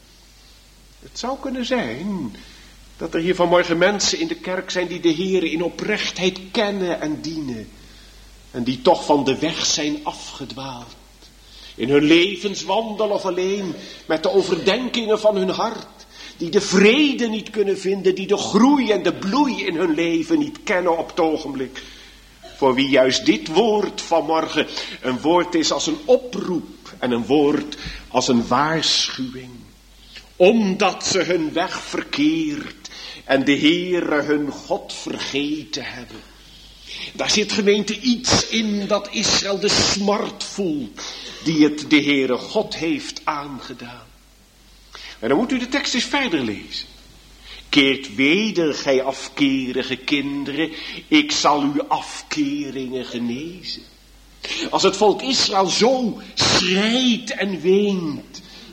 Het zou kunnen zijn dat er hier vanmorgen mensen in de kerk zijn die de Heere in oprechtheid kennen en dienen. En die toch van de weg zijn afgedwaald. In hun levenswandel of alleen met de overdenkingen van hun hart. Die de vrede niet kunnen vinden. Die de groei en de bloei in hun leven niet kennen op het ogenblik. Voor wie juist dit woord vanmorgen een woord is als een oproep. En een woord als een waarschuwing. Omdat ze hun weg verkeerd en de Heere hun God vergeten hebben. Daar zit, gemeente, iets in dat Israël de smart voelt die het de Heere God heeft aangedaan. En dan moet u de tekst eens verder lezen. Keert weder, gij afkerige kinderen, ik zal uw afkeringen genezen. Als het volk Israël zo schreit en weent,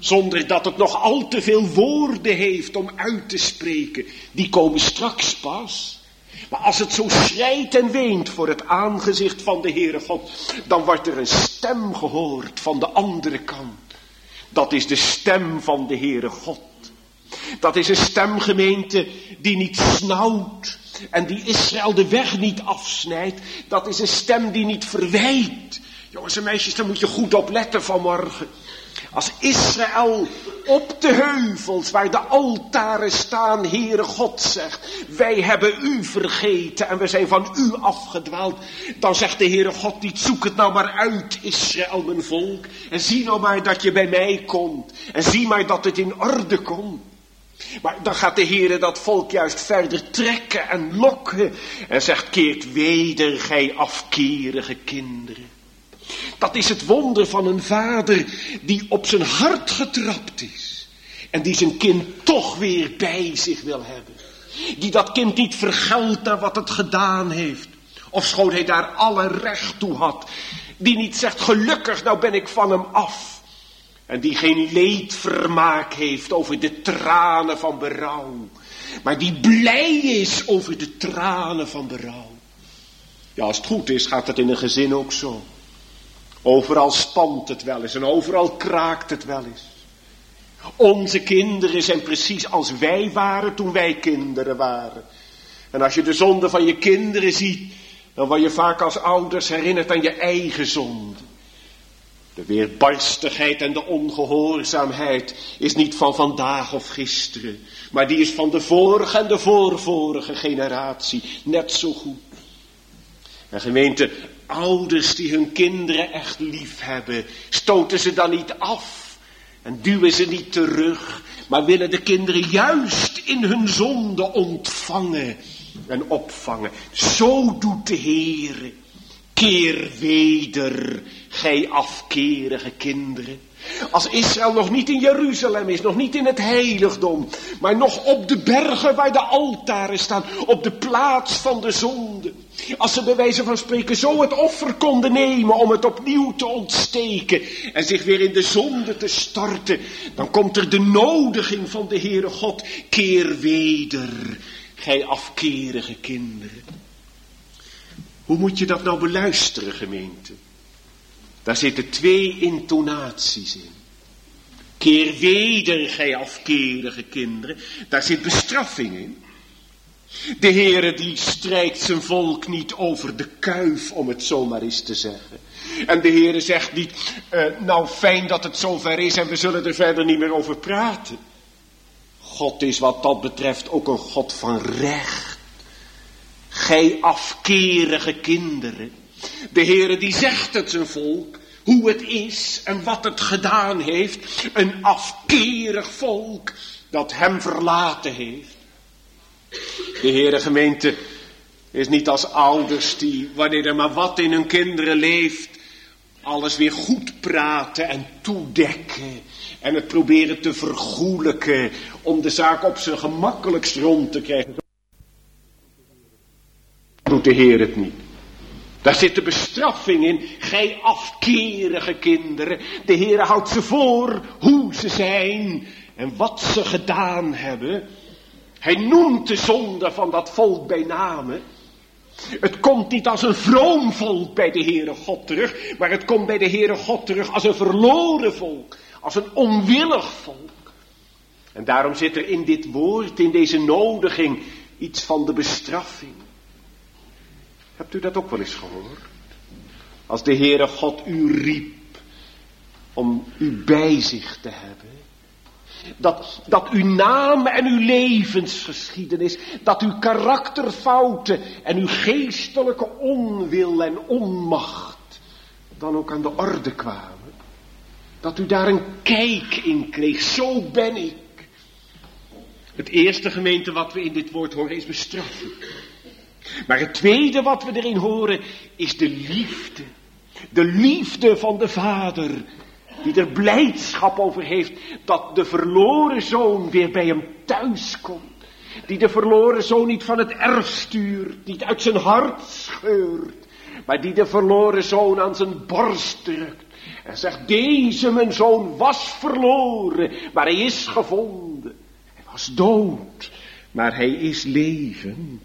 zonder dat het nog al te veel woorden heeft om uit te spreken, die komen straks pas. Maar als het zo schrijt en weent voor het aangezicht van de Heere God, dan wordt er een stem gehoord van de andere kant. Dat is de stem van de Heere God. Dat is een stem, gemeente, die niet snauwt en die Israël de weg niet afsnijdt. Dat is een stem die niet verwijt. Jongens en meisjes, daar moet je goed op letten vanmorgen. Als Israël op de heuvels waar de altaren staan, Heere God zegt, wij hebben u vergeten en we zijn van u afgedwaald. Dan zegt de Heere God niet, zoek het nou maar uit, Israël, mijn volk. En zie nou maar dat je bij mij komt. En zie maar dat het in orde komt. Maar dan gaat de Heere dat volk juist verder trekken en lokken. En zegt, keert weder, gij afkerige kinderen. Dat is het wonder van een vader die op zijn hart getrapt is. En die zijn kind toch weer bij zich wil hebben. Die dat kind niet vergeldt naar wat het gedaan heeft. Ofschoon hij daar alle recht toe had. Die niet zegt, gelukkig, nou ben ik van hem af. En die geen leedvermaak heeft over de tranen van berouw. Maar die blij is over de tranen van berouw. Ja, als het goed is, gaat het in een gezin ook zo. Overal spant het wel eens en overal kraakt het wel eens. Onze kinderen zijn precies als wij waren toen wij kinderen waren. En als je de zonde van je kinderen ziet, dan word je vaak als ouders herinnerd aan je eigen zonde. De weerbarstigheid en de ongehoorzaamheid is niet van vandaag of gisteren, maar die is van de vorige en de voorvorige generatie, net zo goed. En gemeente, ouders die hun kinderen echt lief hebben, stoten ze dan niet af en duwen ze niet terug, maar willen de kinderen juist in hun zonde ontvangen en opvangen. Zo doet de Heere. Keer weder, gij afkerige kinderen. Als Israël nog niet in Jeruzalem is, nog niet in het heiligdom, maar nog op de bergen waar de altaren staan, op de plaats van de zonde. Als ze bij wijze van spreken zo het offer konden nemen om het opnieuw te ontsteken en zich weer in de zonde te storten, dan komt er de nodiging van de Heere God, keer weder, gij afkerige kinderen. Hoe moet je dat nou beluisteren, gemeente? Daar zitten 2 intonaties in. Keer weder, gij afkerige kinderen. Daar zit bestraffing in. De Heere die strijkt zijn volk niet over de kuif, om het zomaar eens te zeggen. En de Heere zegt niet, nou fijn dat het zover is en we zullen er verder niet meer over praten. God is wat dat betreft ook een God van recht. Gij afkerige kinderen. De Heere die zegt het zijn volk, hoe het is en wat het gedaan heeft. Een afkerig volk dat hem verlaten heeft. De Heere, gemeente, is niet als ouders die, wanneer er maar wat in hun kinderen leeft, alles weer goed praten en toedekken. En het proberen te vergoelijken om de zaak op zijn gemakkelijkst rond te krijgen. Doet de Heer het niet. Daar zit de bestraffing in. Gij afkerige kinderen. De Heer houdt ze voor hoe ze zijn en wat ze gedaan hebben. Hij noemt de zonde van dat volk bij name. Het komt niet als een vroom volk bij de Heere God terug, maar het komt bij de Heere God terug als een verloren volk, als een onwillig volk. En daarom zit er in dit woord, in deze nodiging, iets van de bestraffing. Hebt u dat ook wel eens gehoord? Als de Heere God u riep om u bij zich te hebben. Dat uw naam en uw levensgeschiedenis, dat uw karakterfouten en uw geestelijke onwil en onmacht dan ook aan de orde kwamen. Dat u daar een kijk in kreeg, zo ben ik. Het eerste, gemeente, wat we in dit woord horen is bestraffing. Maar het tweede wat we erin horen is de liefde. De liefde van de Vader, die er blijdschap over heeft dat de verloren zoon weer bij hem thuis komt. Die de verloren zoon niet van het erf stuurt, niet uit zijn hart scheurt, maar die de verloren zoon aan zijn borst drukt. En zegt, deze mijn zoon was verloren, maar hij is gevonden. Hij was dood, maar hij is levend.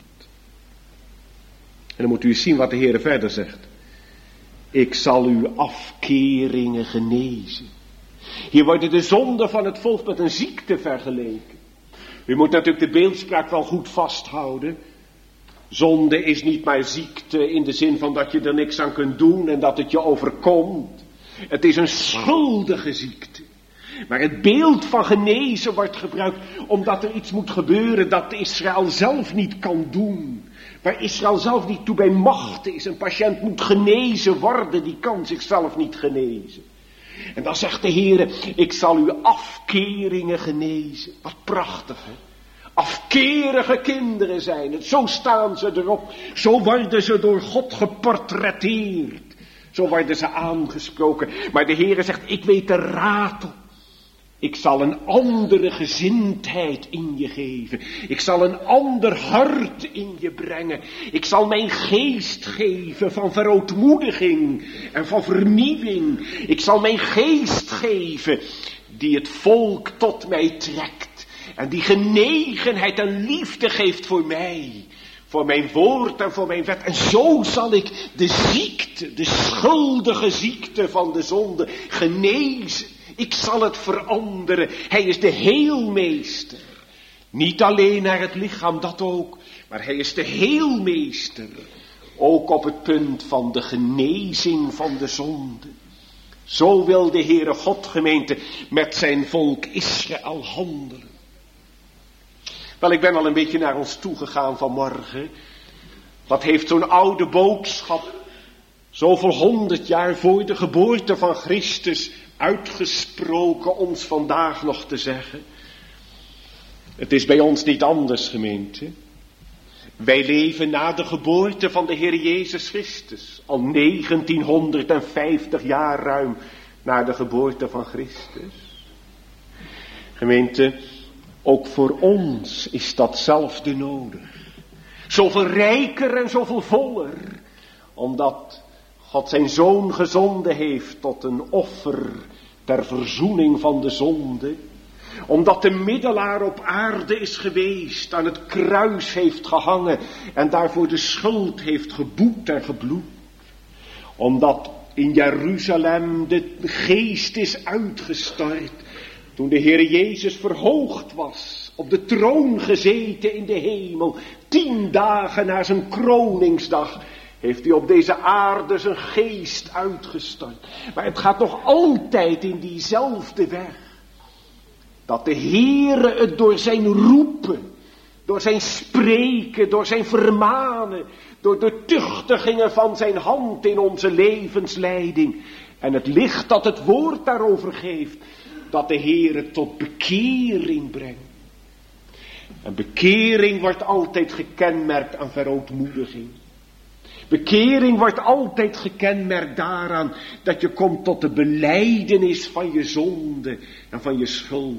En dan moet u eens zien wat de Heer verder zegt. Ik zal uw afkeringen genezen. Hier worden de zonden van het volk met een ziekte vergeleken. U moet natuurlijk de beeldspraak wel goed vasthouden. Zonde is niet maar ziekte in de zin van dat je er niks aan kunt doen en dat het je overkomt. Het is een schuldige ziekte. Maar het beeld van genezen wordt gebruikt omdat er iets moet gebeuren dat Israël zelf niet kan doen. Waar Israël zelf niet toe bij macht is. Een patiënt moet genezen worden, die kan zichzelf niet genezen. En dan zegt de Heer, ik zal uw afkeringen genezen. Wat prachtig, hè? Afkerige kinderen zijn het, zo staan ze erop. Zo worden ze door God geportretteerd. Zo worden ze aangesproken. Maar de Heer zegt, ik weet de raad op. Ik zal een andere gezindheid in je geven. Ik zal een ander hart in je brengen. Ik zal mijn geest geven van verootmoediging en van vernieuwing. Ik zal mijn geest geven die het volk tot mij trekt. En die genegenheid en liefde geeft voor mij. Voor mijn woord en voor mijn wet. En zo zal ik de ziekte, de schuldige ziekte van de zonde genezen. Ik zal het veranderen. Hij is de heelmeester. Niet alleen naar het lichaam, dat ook. Maar hij is de heelmeester. Ook op het punt van de genezing van de zonde. Zo wil de Heere God, gemeente, met zijn volk Israël handelen. Wel, ik ben al een beetje naar ons toegegaan vanmorgen. Wat heeft zo'n oude boodschap, zoveel 100 jaar voor de geboorte van Christus, uitgesproken ons vandaag nog te zeggen? Het is bij ons niet anders, gemeente. Wij leven na de geboorte van de Heer Jezus Christus. Al 1950 jaar ruim na de geboorte van Christus. Gemeente, ook voor ons is datzelfde nodig. Zoveel rijker en zoveel voller. Omdat God zijn zoon gezonden heeft tot een offer ter verzoening van de zonde. Omdat de middelaar op aarde is geweest, aan het kruis heeft gehangen en daarvoor de schuld heeft geboet en gebloed. Omdat in Jeruzalem de geest is uitgestort. Toen de Heer Jezus verhoogd was, op de troon gezeten in de hemel, 10 dagen na zijn kroningsdag, heeft hij op deze aarde zijn geest uitgestort. Maar het gaat nog altijd in diezelfde weg. Dat de Heere het door zijn roepen, door zijn spreken, door zijn vermanen, door de tuchtigingen van zijn hand in onze levensleiding en het licht dat het woord daarover geeft, dat de Heere tot bekering brengt. En bekering wordt altijd gekenmerkt aan verootmoediging. Bekering wordt altijd gekenmerkt daaraan dat je komt tot de belijdenis van je zonde en van je schuld.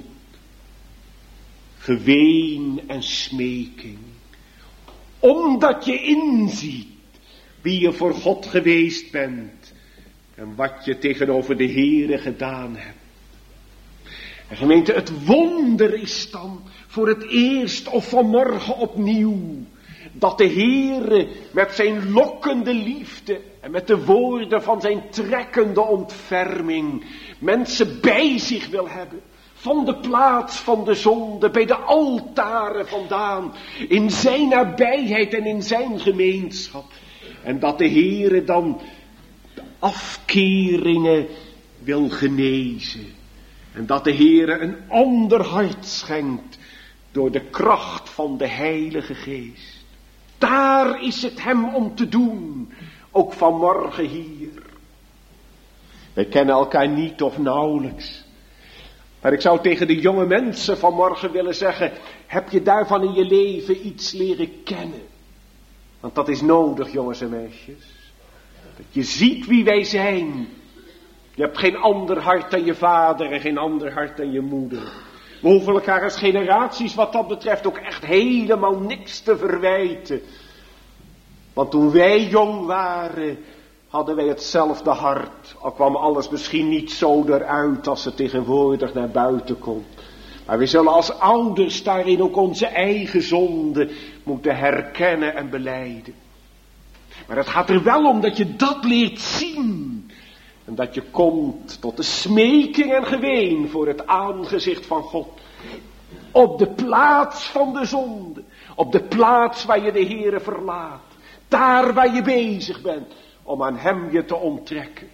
Geween en smeking. Omdat je inziet wie je voor God geweest bent en wat je tegenover de Heere gedaan hebt. En gemeente, het wonder is dan voor het eerst of vanmorgen opnieuw dat de Heere met zijn lokkende liefde en met de woorden van zijn trekkende ontferming mensen bij zich wil hebben. Van de plaats van de zonde, bij de altaren vandaan, in zijn nabijheid en in zijn gemeenschap. En dat de Heere dan de afkeringen wil genezen. En dat de Heere een ander hart schenkt door de kracht van de Heilige Geest. Daar is het hem om te doen, ook vanmorgen hier. Wij kennen elkaar niet of nauwelijks. Maar ik zou tegen de jonge mensen vanmorgen willen zeggen, heb je daarvan in je leven iets leren kennen? Want dat is nodig, jongens en meisjes. Dat je ziet wie wij zijn. Je hebt geen ander hart dan je vader en geen ander hart dan je moeder. We hoeven elkaar als generaties wat dat betreft ook echt helemaal niks te verwijten. Want toen wij jong waren, hadden wij hetzelfde hart. Al kwam alles misschien niet zo eruit als het tegenwoordig naar buiten komt. Maar we zullen als ouders daarin ook onze eigen zonde moeten herkennen en belijden. Maar het gaat er wel om dat je dat leert zien. En dat je komt tot de smeking en geween voor het aangezicht van God. Op de plaats van de zonde. Op de plaats waar je de Heere verlaat. Daar waar je bezig bent om aan hem je te onttrekken.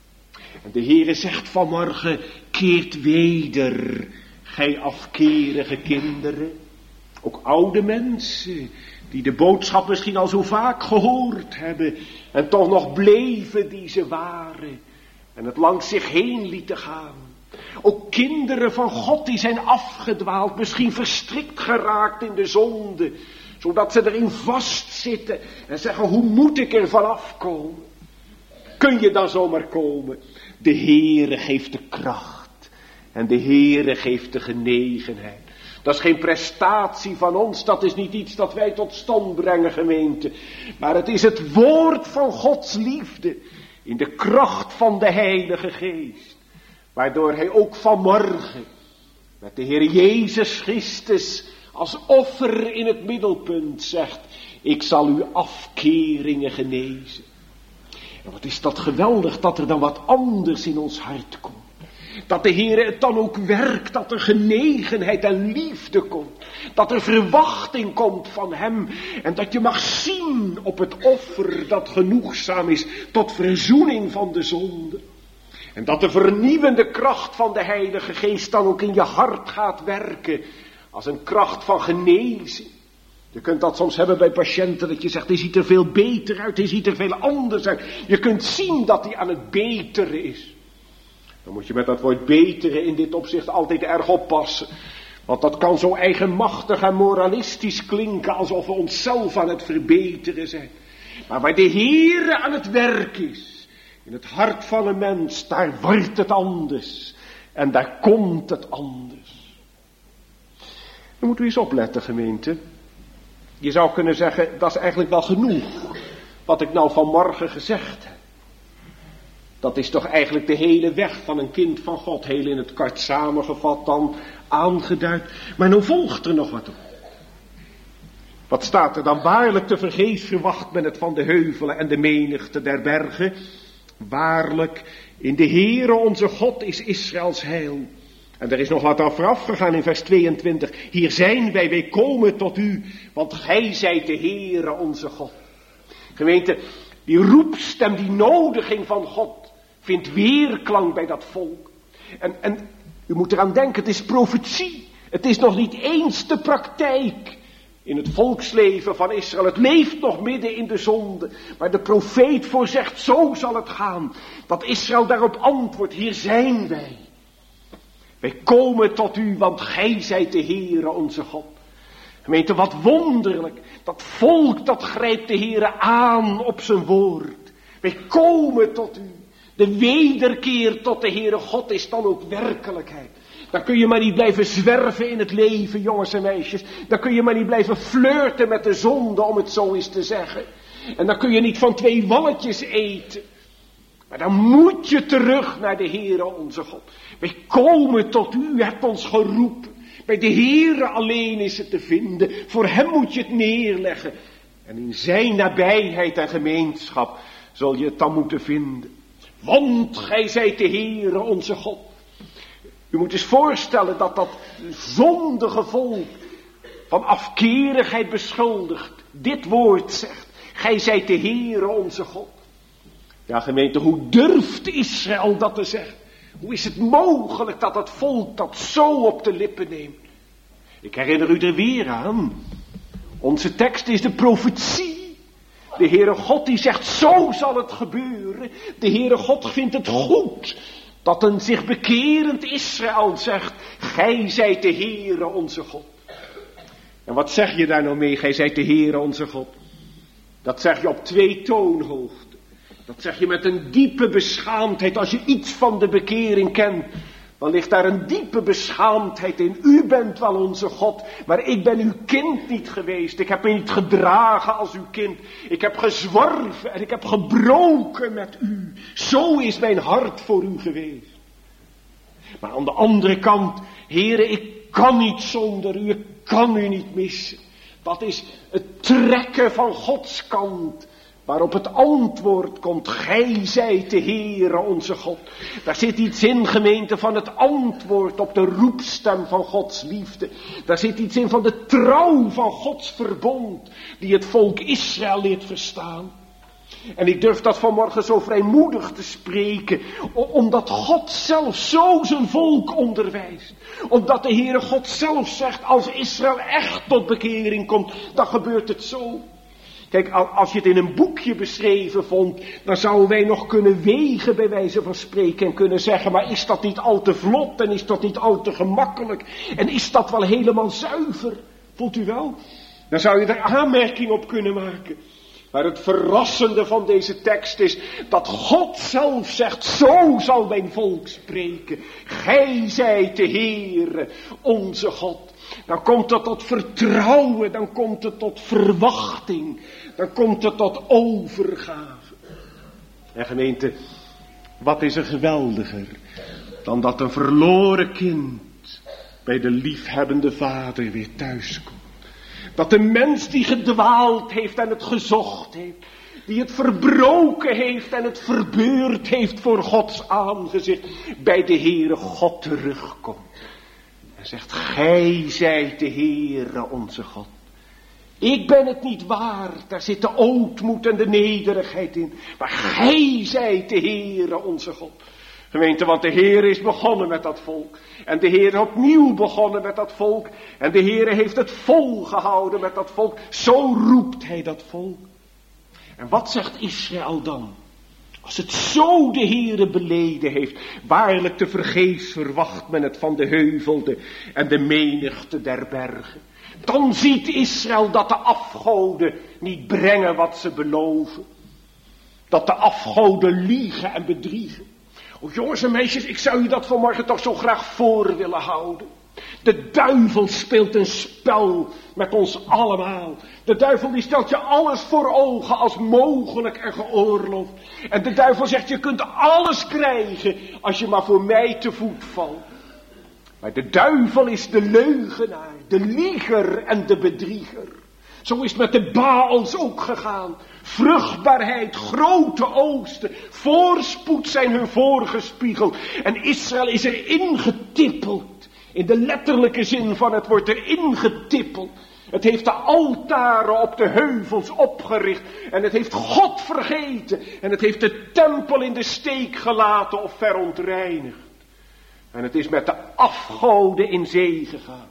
En de Heere zegt vanmorgen, keert weder, gij afkerige kinderen. Ook oude mensen die de boodschap misschien al zo vaak gehoord hebben en toch nog bleven die ze waren en het langs zich heen lieten gaan. Ook kinderen van God die zijn afgedwaald, misschien verstrikt geraakt in de zonde, zodat ze erin vastzitten en zeggen, hoe moet ik er vanaf komen? Kun je dan zomaar komen? De Heere geeft de kracht en de Heere geeft de genegenheid. Dat is geen prestatie van ons, dat is niet iets dat wij tot stand brengen, gemeente. Maar het is het woord van Gods liefde in de kracht van de Heilige Geest. Waardoor hij ook vanmorgen met de Heer Jezus Christus als offer in het middelpunt zegt, ik zal uw afkeringen genezen. En wat is dat geweldig dat er dan wat anders in ons hart komt. Dat de Heer het dan ook werkt, dat er genegenheid en liefde komt. Dat er verwachting komt van hem. En dat je mag zien op het offer dat genoegzaam is tot verzoening van de zonde. En dat de vernieuwende kracht van de Heilige Geest dan ook in je hart gaat werken. Als een kracht van genezing. Je kunt dat soms hebben bij patiënten dat je zegt, hij ziet er veel beter uit, hij ziet er veel anders uit. Je kunt zien dat hij aan het beteren is. Dan moet je met dat woord beteren in dit opzicht altijd erg oppassen. Want dat kan zo eigenmachtig en moralistisch klinken alsof we onszelf aan het verbeteren zijn. Maar waar de Heere aan het werk is, in het hart van een mens, daar wordt het anders. En daar komt het anders. Dan moeten we eens opletten, gemeente. Je zou kunnen zeggen, dat is eigenlijk wel genoeg wat ik nou vanmorgen gezegd heb. Dat is toch eigenlijk de hele weg van een kind van God, heel in het kort samengevat dan aangeduid. Maar nu volgt er nog wat op. Wat staat er dan? Waarlijk te vergeefs verwacht men het van de heuvelen en de menigte der bergen. Waarlijk, in de Heere onze God is Israëls heil. En er is nog wat aan vooraf gegaan in vers 22. Hier zijn wij komen tot u, want gij zijt de Heere onze God. Gemeente, die roepstem, die nodiging van God, vindt weerklank bij dat volk. En u moet eraan denken, het is profetie. Het is nog niet eens de praktijk in het volksleven van Israël. Het leeft nog midden in de zonde. Maar de profeet voorzegt, zo zal het gaan. Dat Israël daarop antwoordt, hier zijn wij. Wij komen tot u, want gij zijt de Heere onze God. Gemeente, wat wonderlijk. Dat volk, dat grijpt de Heere aan op zijn woord. Wij komen tot u. De wederkeer tot de Heere God is dan ook werkelijkheid. Dan kun je maar niet blijven zwerven in het leven, jongens en meisjes. Dan kun je maar niet blijven flirten met de zonde, om het zo eens te zeggen. En dan kun je niet van 2 walletjes eten. Maar dan moet je terug naar de Heere onze God. Wij komen tot u, u hebt ons geroepen. Bij de Heere alleen is het te vinden. Voor hem moet je het neerleggen. En in zijn nabijheid en gemeenschap zul je het dan moeten vinden. Want gij zijt de Heere onze God. U moet eens voorstellen dat dat zondige volk van afkerigheid beschuldigt dit woord zegt. Gij zijt de Heere onze God. Ja, gemeente, hoe durft Israël dat te zeggen? Hoe is het mogelijk dat het volk dat zo op de lippen neemt? Ik herinner u er weer aan. Onze tekst is de profetie. De Heere God die zegt, zo zal het gebeuren. De Heere God vindt het goed dat een zich bekerend Israël zegt, gij zijt de Heere onze God. En wat zeg je daar nou mee, gij zijt de Heere onze God? Dat zeg je op 2 toonhoogten. Dat zeg je met een diepe beschaamdheid als je iets van de bekering kent. dan ligt daar een diepe beschaamdheid in. U bent wel onze God, maar ik ben uw kind niet geweest. Ik heb me niet gedragen als uw kind. Ik heb gezworven en ik heb gebroken met u. Zo is mijn hart voor u geweest. Maar aan de andere kant, Heere, ik kan niet zonder u. Ik kan u niet missen. Dat is het trekken van Gods kant. Waarop het antwoord komt, gij zijt de Heere onze God. Daar zit iets in, gemeente, van het antwoord op de roepstem van Gods liefde. Daar zit iets in van de trouw van Gods verbond, die het volk Israël leert verstaan. En ik durf dat vanmorgen zo vrijmoedig te spreken, omdat God zelf zo zijn volk onderwijst. Omdat de Heere God zelf zegt, als Israël echt tot bekering komt, dan gebeurt het zo. Kijk, als je het in een boekje beschreven vond, dan zouden wij nog kunnen wegen bij wijze van spreken en kunnen zeggen, maar is dat niet al te vlot en is dat niet al te gemakkelijk en is dat wel helemaal zuiver? Voelt u wel? Dan zou je er aanmerking op kunnen maken. Maar het verrassende van deze tekst is dat God zelf zegt, zo zal mijn volk spreken. Gij zijt de Heere, onze God. Dan komt het tot vertrouwen, dan komt het tot verwachting, dan komt het tot overgave. En gemeente, wat is er geweldiger dan dat een verloren kind bij de liefhebbende vader weer thuiskomt. Dat de mens die gedwaald heeft en het gezocht heeft, die het verbroken heeft en het verbeurd heeft voor Gods aangezicht, bij de Heere God terugkomt. En zegt, gij zijt de Heere onze God. Ik ben het niet waard, daar zit de ootmoed en de nederigheid in. Maar gij zijt de Heere onze God. Gemeente, want de Heer is begonnen met dat volk. En de Heer is opnieuw begonnen met dat volk. En de Heer heeft het volgehouden met dat volk. Zo roept hij dat volk. En wat zegt Israël dan? Als het zo de Heere beleden heeft. Waarlijk te vergeefs verwacht men het van de heuvelde en de menigte der bergen. Dan ziet Israël dat de afgoden niet brengen wat ze beloven. Dat de afgoden liegen en bedriegen. O jongens en meisjes, ik zou u dat vanmorgen toch zo graag voor willen houden. De duivel speelt een spel met ons allemaal. De duivel die stelt je alles voor ogen als mogelijk en geoorloofd. En de duivel zegt, je kunt alles krijgen als je maar voor mij te voet valt. Maar de duivel is de leugenaar, de lieger en de bedrieger. Zo is het met de Baals ook gegaan. Vruchtbaarheid, grote oosten, voorspoed zijn hun voorgespiegeld. En Israël is erin getippeld. In de letterlijke zin van het woord erin getippeld. Het heeft de altaren op de heuvels opgericht. En het heeft God vergeten. En het heeft de tempel in de steek gelaten of verontreinigd. En het is met de afgoden in zee gegaan.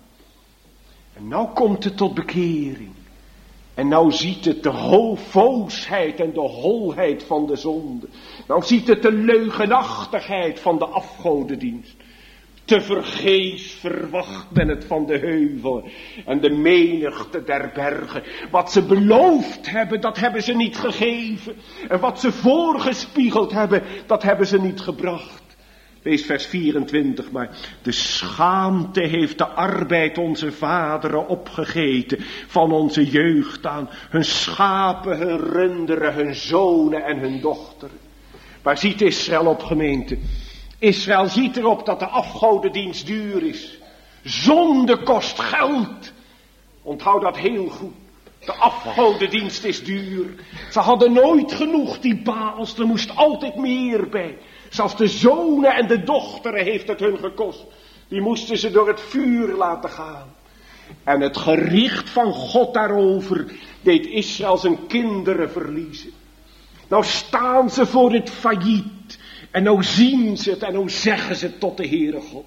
En nou komt het tot bekering. En nou ziet het de voosheid en de holheid van de zonde. Nou ziet het de leugenachtigheid van de afgodendienst. Te vergeefs verwacht men het van de heuvel en de menigte der bergen. Wat ze beloofd hebben, dat hebben ze niet gegeven. En wat ze voorgespiegeld hebben, dat hebben ze niet gebracht. Lees vers 24 maar. De schaamte heeft de arbeid onze vaderen opgegeten van onze jeugd aan. Hun schapen, hun runderen, hun zonen en hun dochteren. Waar ziet Israël op, gemeente? Israël ziet erop dat de afgodendienst duur is. Zonde kost geld. Onthoud dat heel goed. De afgodendienst is duur. Ze hadden nooit genoeg, die Baals. Er moest altijd meer bij. Zelfs de zonen en de dochteren heeft het hun gekost. Die moesten ze door het vuur laten gaan. En het gericht van God daarover deed Israël zijn kinderen verliezen. Nou staan ze voor het failliet. En nou zien ze het en nou zeggen ze het tot de Heere God.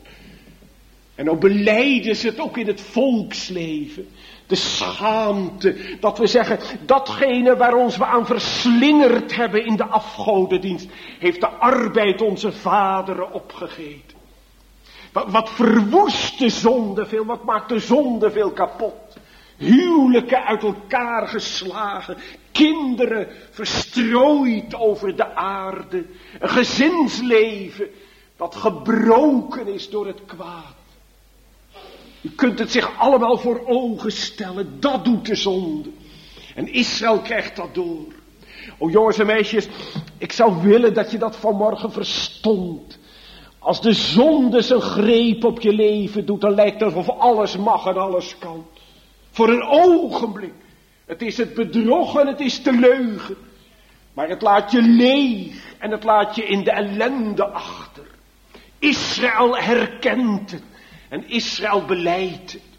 En nou belijden ze het ook in het volksleven. De schaamte, dat we zeggen, datgene waar ons we aan verslingerd hebben in de afgodendienst, heeft de arbeid onze vaderen opgegeten. Wat verwoest de zonde veel, wat maakt de zonde veel kapot. Huwelijken uit elkaar geslagen, kinderen verstrooid over de aarde, een gezinsleven dat gebroken is door het kwaad. U kunt het zich allemaal voor ogen stellen, dat doet de zonde. En Israël krijgt dat door. O jongens en meisjes, ik zou willen dat je dat vanmorgen verstond. Als de zonde zijn greep op je leven doet, dan lijkt het alsof alles mag en alles kan. Voor een ogenblik. Het is het bedrog en het is de leugen. Maar het laat je leeg en het laat je in de ellende achter. Israël herkent het en Israël belijdt het.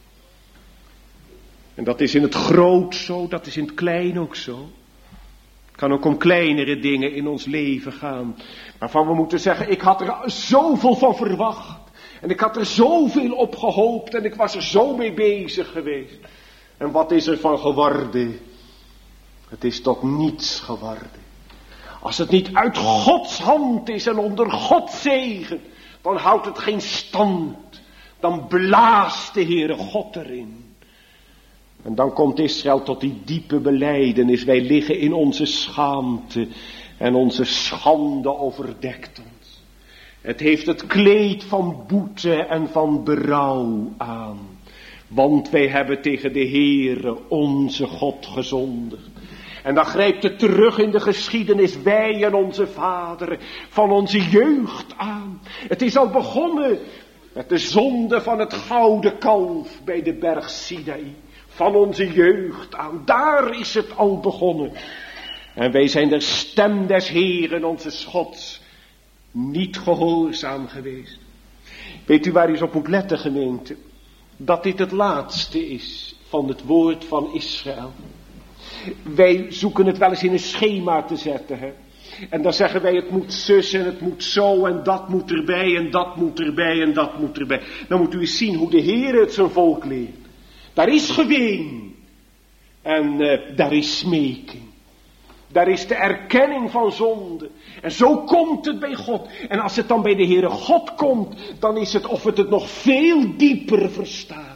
En dat is in het groot zo, dat is in het klein ook zo. Het kan ook om kleinere dingen in ons leven gaan. Waarvan we moeten zeggen, ik had er zoveel van verwacht. En ik had er zoveel op gehoopt en ik was er zo mee bezig geweest. En wat is er van geworden? Het is tot niets geworden. Als het niet uit Gods hand is en onder Gods zegen, dan houdt het geen stand. Dan blaast de Heere God erin. En dan komt Israël tot die diepe belijdenis. Wij liggen in onze schaamte en onze schande overdekt ons. Het heeft het kleed van boete en van berouw aan. Want wij hebben tegen de Heere onze God gezondigd. En dan grijpt het terug in de geschiedenis, wij en onze vaderen, van onze jeugd aan. Het is al begonnen met de zonde van het gouden kalf bij de berg Sinaï. Van onze jeugd aan, daar is het al begonnen. En wij zijn de stem des Heeren, onze Gods, niet gehoorzaam geweest. Weet u waar u eens op moet letten, gemeente? Dat dit het laatste is van het woord van Israël. Wij zoeken het wel eens in een schema te zetten. Hè? En dan zeggen wij, het moet zus en het moet zo en dat moet erbij en dat moet erbij en dat moet erbij. Dan moet u eens zien hoe de Heer het zijn volk leert. Daar is geween en daar is smeking. Daar is de erkenning van zonde. En zo komt het bij God. En als het dan bij de Heere God komt, dan is het of het nog veel dieper verstaat.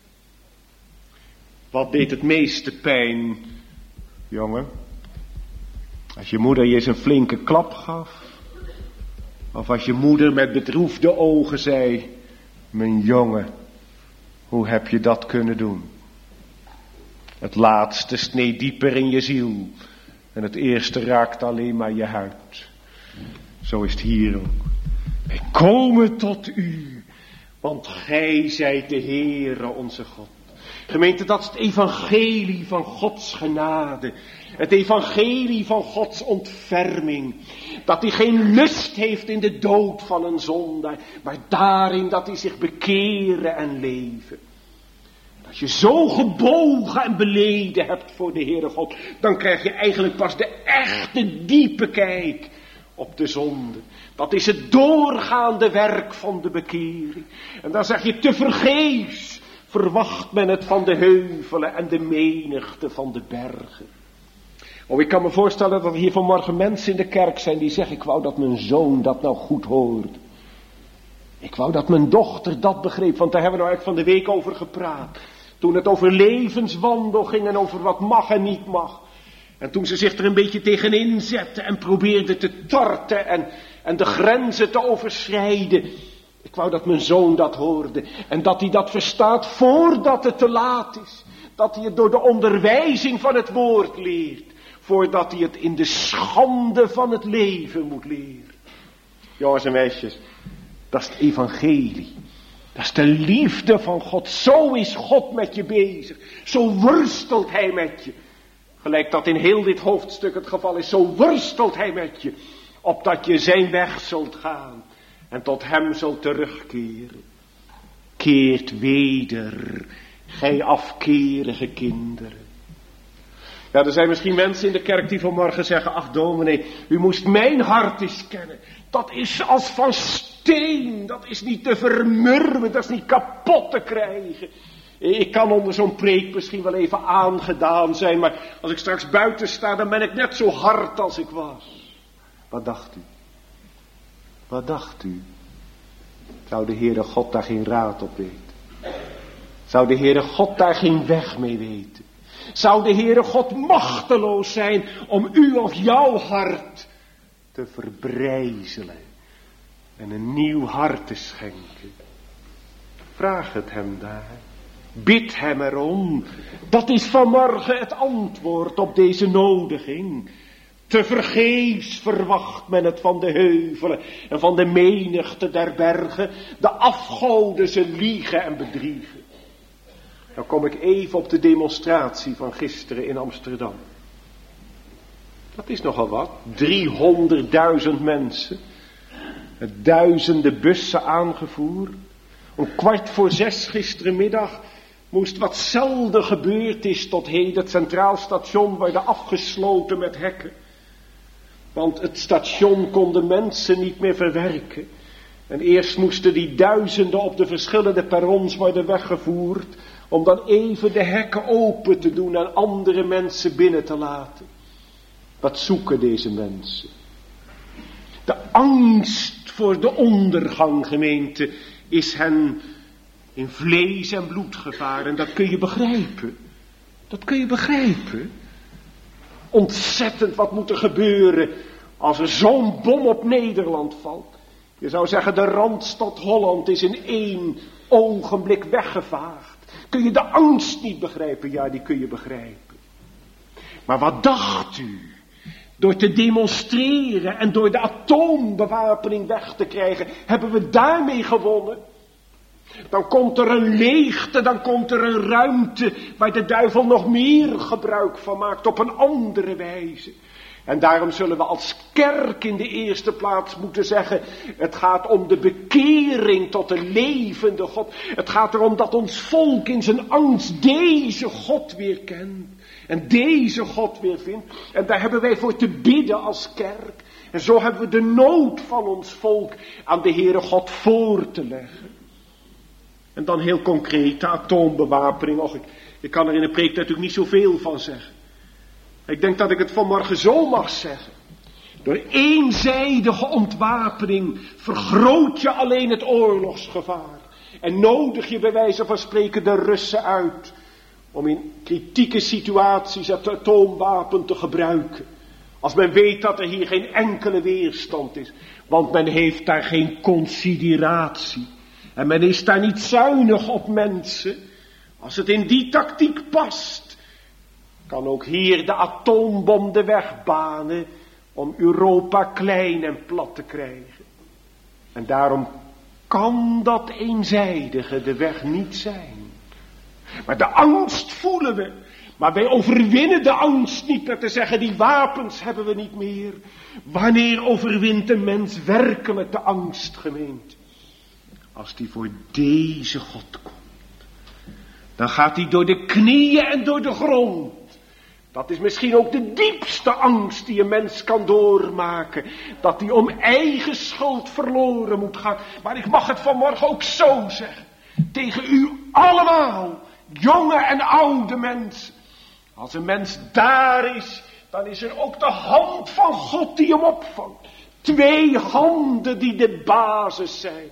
Wat deed het meeste pijn, jongen? Als je moeder je eens een flinke klap gaf. Of als je moeder met bedroefde ogen zei, mijn jongen, hoe heb je dat kunnen doen? Het laatste sneed dieper in je ziel. En het eerste raakt alleen maar je huid. Zo is het hier ook. Wij komen tot u, want gij zijt de Heere onze God. Gemeente, dat is het evangelie van Gods genade. Het evangelie van Gods ontferming. Dat hij geen lust heeft in de dood van een zondaar, maar daarin dat hij zich bekeren en leven. Als je zo gebogen en beleden hebt voor de Heere God, dan krijg je eigenlijk pas de echte diepe kijk op de zonde. Dat is het doorgaande werk van de bekering. En dan zeg je, tevergeefs verwacht men het van de heuvelen en de menigte van de bergen. Oh, ik kan me voorstellen dat er hier vanmorgen mensen in de kerk zijn die zeggen, ik wou dat mijn zoon dat nou goed hoort. Ik wou dat mijn dochter dat begreep, want daar hebben we nou eigenlijk van de week over gepraat. Toen het over levenswandel ging en over wat mag en niet mag. En toen ze zich er een beetje tegenin zette en probeerde te tarten en de grenzen te overschrijden. Ik wou dat mijn zoon dat hoorde en dat hij dat verstaat voordat het te laat is. Dat hij het door de onderwijzing van het woord leert. Voordat hij het in de schande van het leven moet leren. Jongens en meisjes, dat is het evangelie. Dat is de liefde van God. Zo is God met je bezig. Zo worstelt hij met je. Gelijk dat in heel dit hoofdstuk het geval is. Zo worstelt hij met je. Opdat je zijn weg zult gaan. En tot hem zult terugkeren. Keert weder, gij afkerige kinderen. Ja, er zijn misschien mensen in de kerk die vanmorgen zeggen, ach dominee, u moest mijn hart eens kennen. Dat is als van steen, dat is niet te vermurwen, dat is niet kapot te krijgen. Ik kan onder zo'n preek misschien wel even aangedaan zijn, maar als ik straks buiten sta, dan ben ik net zo hard als ik was. Wat dacht u? Wat dacht u? Zou de Heere God daar geen raad op weten? Zou de Heere God daar geen weg mee weten? Zou de Heere God machteloos zijn om u of jouw hart te verbrijzelen? en een nieuw hart te schenken. Vraag het hem daar. Bid hem erom. Dat is vanmorgen het antwoord op deze nodiging. Tevergeefs verwacht men het van de heuvelen en van de menigte der bergen. De afgoden ze liegen en bedriegen. Dan kom ik even op de demonstratie van gisteren in Amsterdam. Dat is nogal wat. 300.000 mensen. Met duizenden bussen aangevoerd. Om 5:15 gisterenmiddag moest wat zelden gebeurd is tot heden het Centraal Station worden afgesloten met hekken. Want het station kon de mensen niet meer verwerken. En eerst moesten die duizenden op de verschillende perrons worden weggevoerd. Om dan even de hekken open te doen en andere mensen binnen te laten. Wat zoeken deze mensen? De angst voor de ondergang, gemeente, is hen in vlees en bloed gevaren. Dat kun je begrijpen. Dat kun je begrijpen. Ontzettend wat moet er gebeuren als er zo'n bom op Nederland valt. Je zou zeggen, de Randstad Holland is in 1 ogenblik weggevaagd. Kun je de angst niet begrijpen? Ja, die kun je begrijpen. Maar wat dacht u? Door te demonstreren en door de atoombewapening weg te krijgen, hebben we daarmee gewonnen? Dan komt er een leegte, dan komt er een ruimte waar de duivel nog meer gebruik van maakt op een andere wijze. En daarom zullen we als kerk in de eerste plaats moeten zeggen, het gaat om de bekering tot de levende God. Het gaat erom dat ons volk in zijn angst deze God weer kent. En deze God weer vindt. En daar hebben wij voor te bidden als kerk. En zo hebben we de nood van ons volk aan de Heere God voor te leggen. En dan heel concreet, de atoombewapening. Och, ik kan er in de preek natuurlijk niet zoveel van zeggen. Ik denk dat ik het vanmorgen zo mag zeggen. Door eenzijdige ontwapening vergroot je alleen het oorlogsgevaar. En nodig je bij wijze van spreken de Russen uit om in kritieke situaties het atoomwapen te gebruiken. Als men weet dat er hier geen enkele weerstand is. Want men heeft daar geen consideratie. En men is daar niet zuinig op mensen. Als het in die tactiek past, kan ook hier de atoombom de weg banen om Europa klein en plat te krijgen. En daarom kan dat eenzijdige de weg niet zijn. Maar de angst voelen we. Maar wij overwinnen de angst niet met te zeggen, die wapens hebben we niet meer. Wanneer overwint een mens werkelijk de angst, gemeente? Als die voor deze God komt. Dan gaat hij door de knieën en door de grond. Dat is misschien ook de diepste angst die een mens kan doormaken. Dat hij om eigen schuld verloren moet gaan. Maar ik mag het vanmorgen ook zo zeggen. Tegen u allemaal. Jonge en oude mensen. Als een mens daar is, dan is er ook de hand van God die hem opvangt. 2 handen die de basis zijn.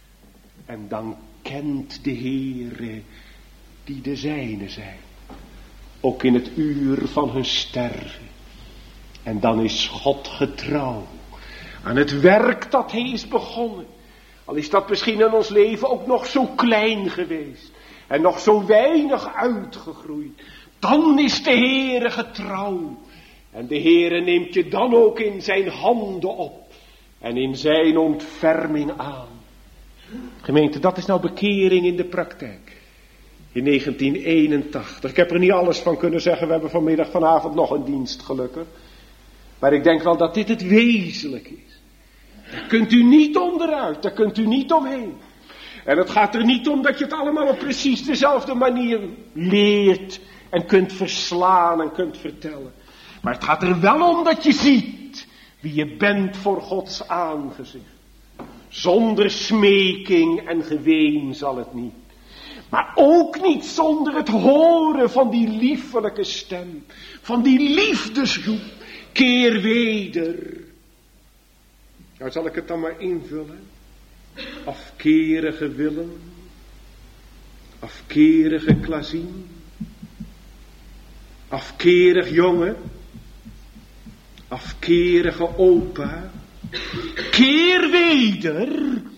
En dan kent de Heere die de zijne zijn. Ook in het uur van hun sterven. En dan is God getrouw aan het werk dat hij is begonnen. Al is dat misschien in ons leven ook nog zo klein geweest. En nog zo weinig uitgegroeid. Dan is de Heere getrouw. En de Heere neemt je dan ook in zijn handen op. En in zijn ontferming aan. Gemeente, dat is nou bekering in de praktijk. In 1981. Ik heb er niet alles van kunnen zeggen. We hebben vanavond nog een dienst gelukkig. Maar ik denk wel dat dit het wezenlijk is. Daar kunt u niet onderuit. Daar kunt u niet omheen. En het gaat er niet om dat je het allemaal op precies dezelfde manier leert. En kunt verslaan en kunt vertellen. Maar het gaat er wel om dat je ziet wie je bent voor Gods aangezicht. Zonder smeking en geween zal het niet. Maar ook niet zonder het horen van die liefelijke stem. Van die liefdesroep. Keer weder. Nou, zal ik het dan maar invullen. Afkerige Willem. Afkerige Klazien. Afkerig jongen. Afkerige opa. Keer weder,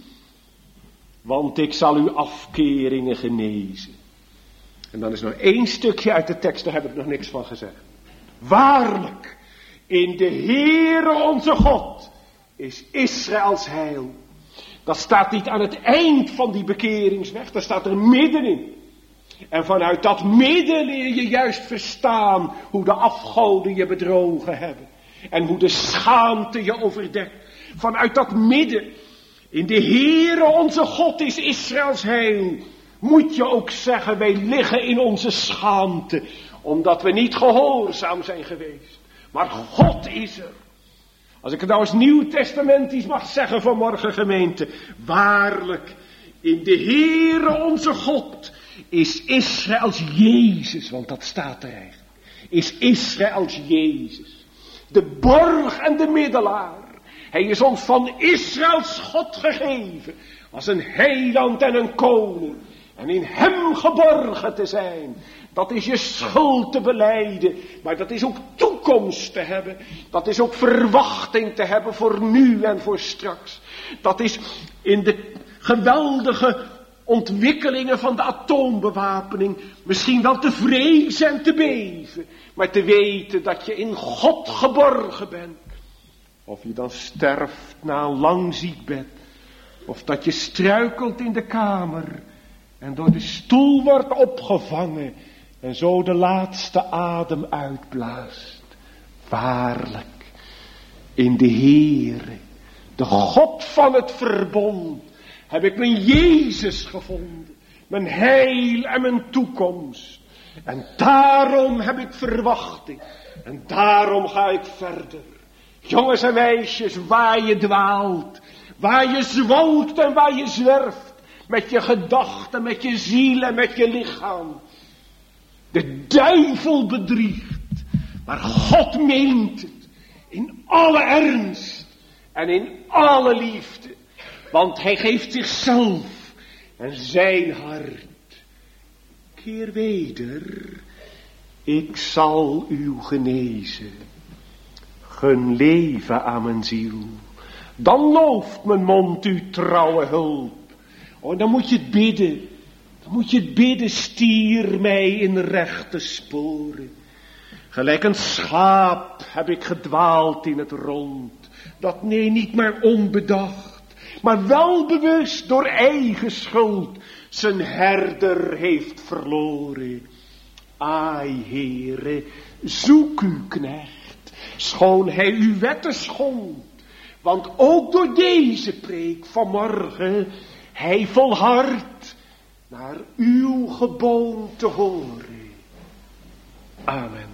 want ik zal uw afkeringen genezen. En dan is nog 1 stukje uit de tekst, daar heb ik nog niks van gezegd. Waarlijk, in de Heere onze God is Israëls heil. Dat staat niet aan het eind van die bekeringsweg, dat staat er middenin. En vanuit dat midden leer je juist verstaan hoe de afgoden je bedrogen hebben. En hoe de schaamte je overdekt. Vanuit dat midden, in de Heere onze God is Israëls heil. Moet je ook zeggen, wij liggen in onze schaamte. Omdat we niet gehoorzaam zijn geweest. Maar God is er. Als ik het nou eens nieuwtestamentisch mag zeggen vanmorgen gemeente. Waarlijk, in de Heere onze God is Israëls Jezus. Want dat staat er eigenlijk. Is Israëls Jezus. De borg en de middelaar. Hij is ons van Israëls God gegeven. Als een heiland en een koning. En in hem geborgen te zijn. Dat is je schuld te belijden. Maar dat is ook toekomst te hebben. Dat is ook verwachting te hebben voor nu en voor straks. Dat is in de geweldige ontwikkelingen van de atoombewapening. Misschien wel te vrezen en te beven. Maar te weten dat je in God geborgen bent. Of je dan sterft na een lang ziekbed. Of dat je struikelt in de kamer. En door de stoel wordt opgevangen. En zo de laatste adem uitblaast. Waarlijk, in de Heere, de God van het verbond, heb ik mijn Jezus gevonden. Mijn heil en mijn toekomst. En daarom heb ik verwachting. En daarom ga ik verder. Jongens en meisjes, waar je dwaalt. Waar je zwalkt en waar je zwerft. Met je gedachten, met je ziel en met je lichaam. De duivel bedriegt. Maar God meent het. In alle ernst. En in alle liefde. Want hij geeft zichzelf. En zijn hart. Keer weder. Ik zal u genezen. Gun leven aan mijn ziel. Dan looft mijn mond uw trouwe hulp. Oh, dan moet je het bidden. Dan moet je het bidden, stier mij in rechte sporen. Gelijk een schaap heb ik gedwaald in het rond. Dat nee, niet maar onbedacht. Maar wel bewust door eigen schuld. Zijn herder heeft verloren. Ai, Heere, zoek uw knecht. Schoon hij uw wetten schond. Want ook door deze preek vanmorgen. Hij volhardt naar uw geboon te horen. Amen.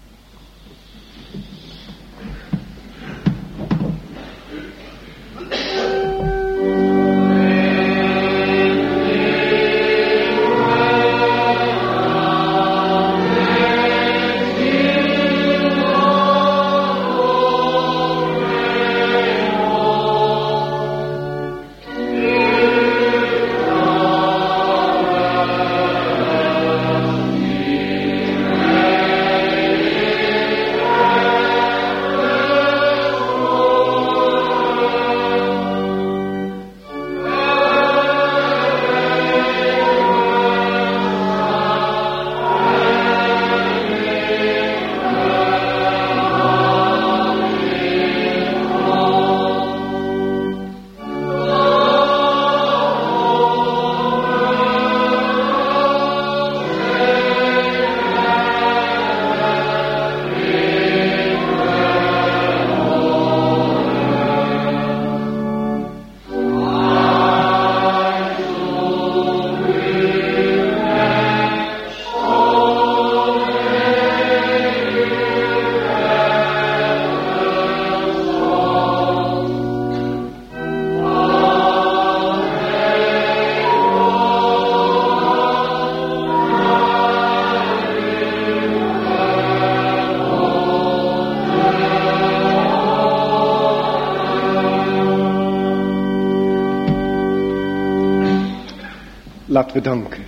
Laten we danken.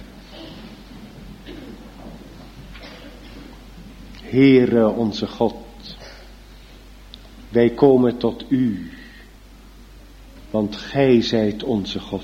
Heere onze God, wij komen tot u want gij zijt onze God.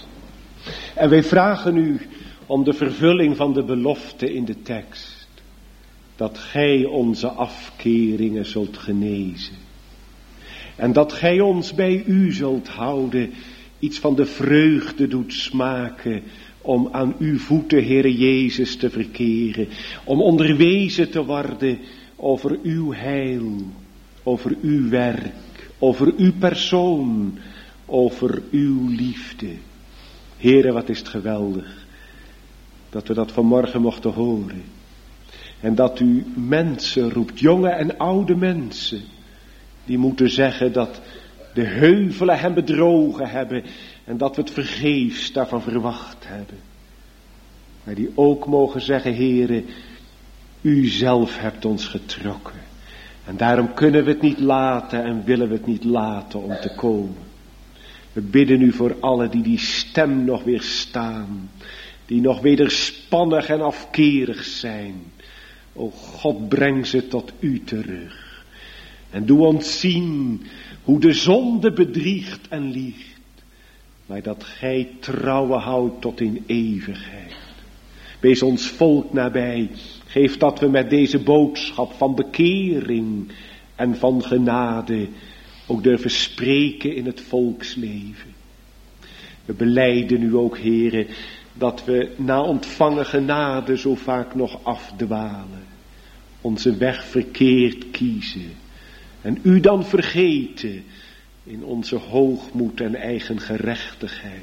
En wij vragen u om de vervulling van de belofte in de tekst, dat gij onze afkeringen zult genezen. En dat gij ons bij u zult houden, iets van de vreugde doet smaken, om aan uw voeten, Heere Jezus, te verkeren. Om onderwezen te worden over uw heil, over uw werk, over uw persoon, over uw liefde. Heere, wat is het geweldig dat we dat vanmorgen mochten horen. En dat u mensen roept, jonge en oude mensen, die moeten zeggen dat de heuvelen hem bedrogen hebben en dat we het vergeefs daarvan verwacht hebben. Maar die ook mogen zeggen, Heere, u zelf hebt ons getrokken. En daarom kunnen we het niet laten en willen we het niet laten om te komen. We bidden u voor allen die die stem nog weerstaan, die nog wederspannig en afkerig zijn. O God, breng ze tot u terug. En doe ons zien hoe de zonde bedriegt en liegt, maar dat gij trouwen houdt tot in eeuwigheid. Wees ons volk nabij, geef dat we met deze boodschap van bekering en van genade ook durven spreken in het volksleven. We belijden u ook, Heere, dat we na ontvangen genade zo vaak nog afdwalen, onze weg verkeerd kiezen en u dan vergeten in onze hoogmoed en eigen gerechtigheid.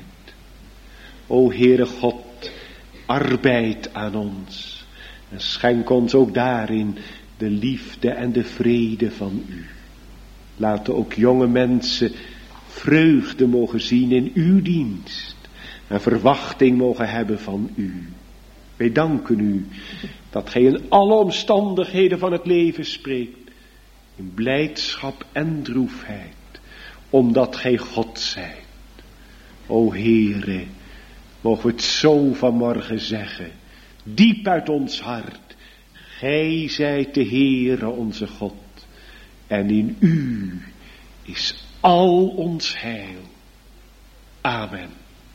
O Heere God, arbeid aan ons en schenk ons ook daarin de liefde en de vrede van u. Laten ook jonge mensen vreugde mogen zien in uw dienst en verwachting mogen hebben van u. Wij danken u dat gij in alle omstandigheden van het leven spreekt, in blijdschap en droefheid, omdat gij God zijt. O Heere, mogen we het zo vanmorgen zeggen, diep uit ons hart, gij zijt de Heere onze God, en in u is al ons heil. Amen.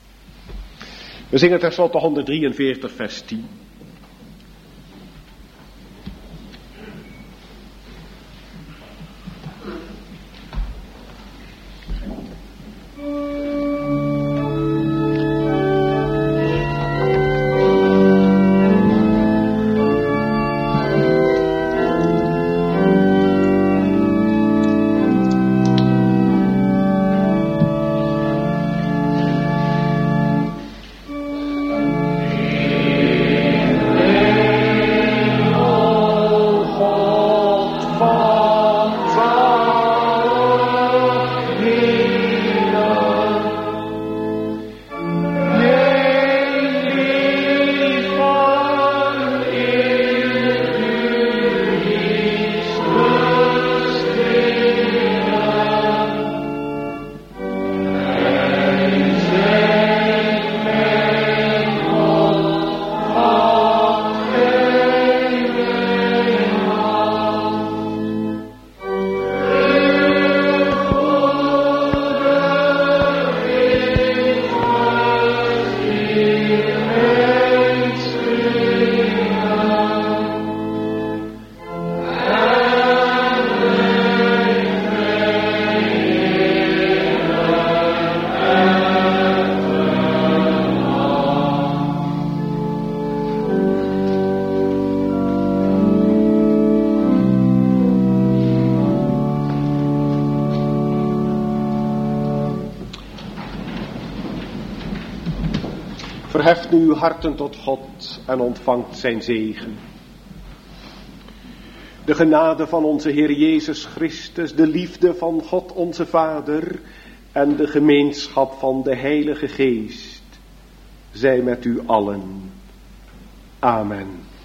We zingen tenslotte 143 vers 10. Verheft nu uw harten tot God en ontvangt zijn zegen. De genade van onze Heer Jezus Christus, de liefde van God onze Vader en de gemeenschap van de Heilige Geest zij met u allen. Amen.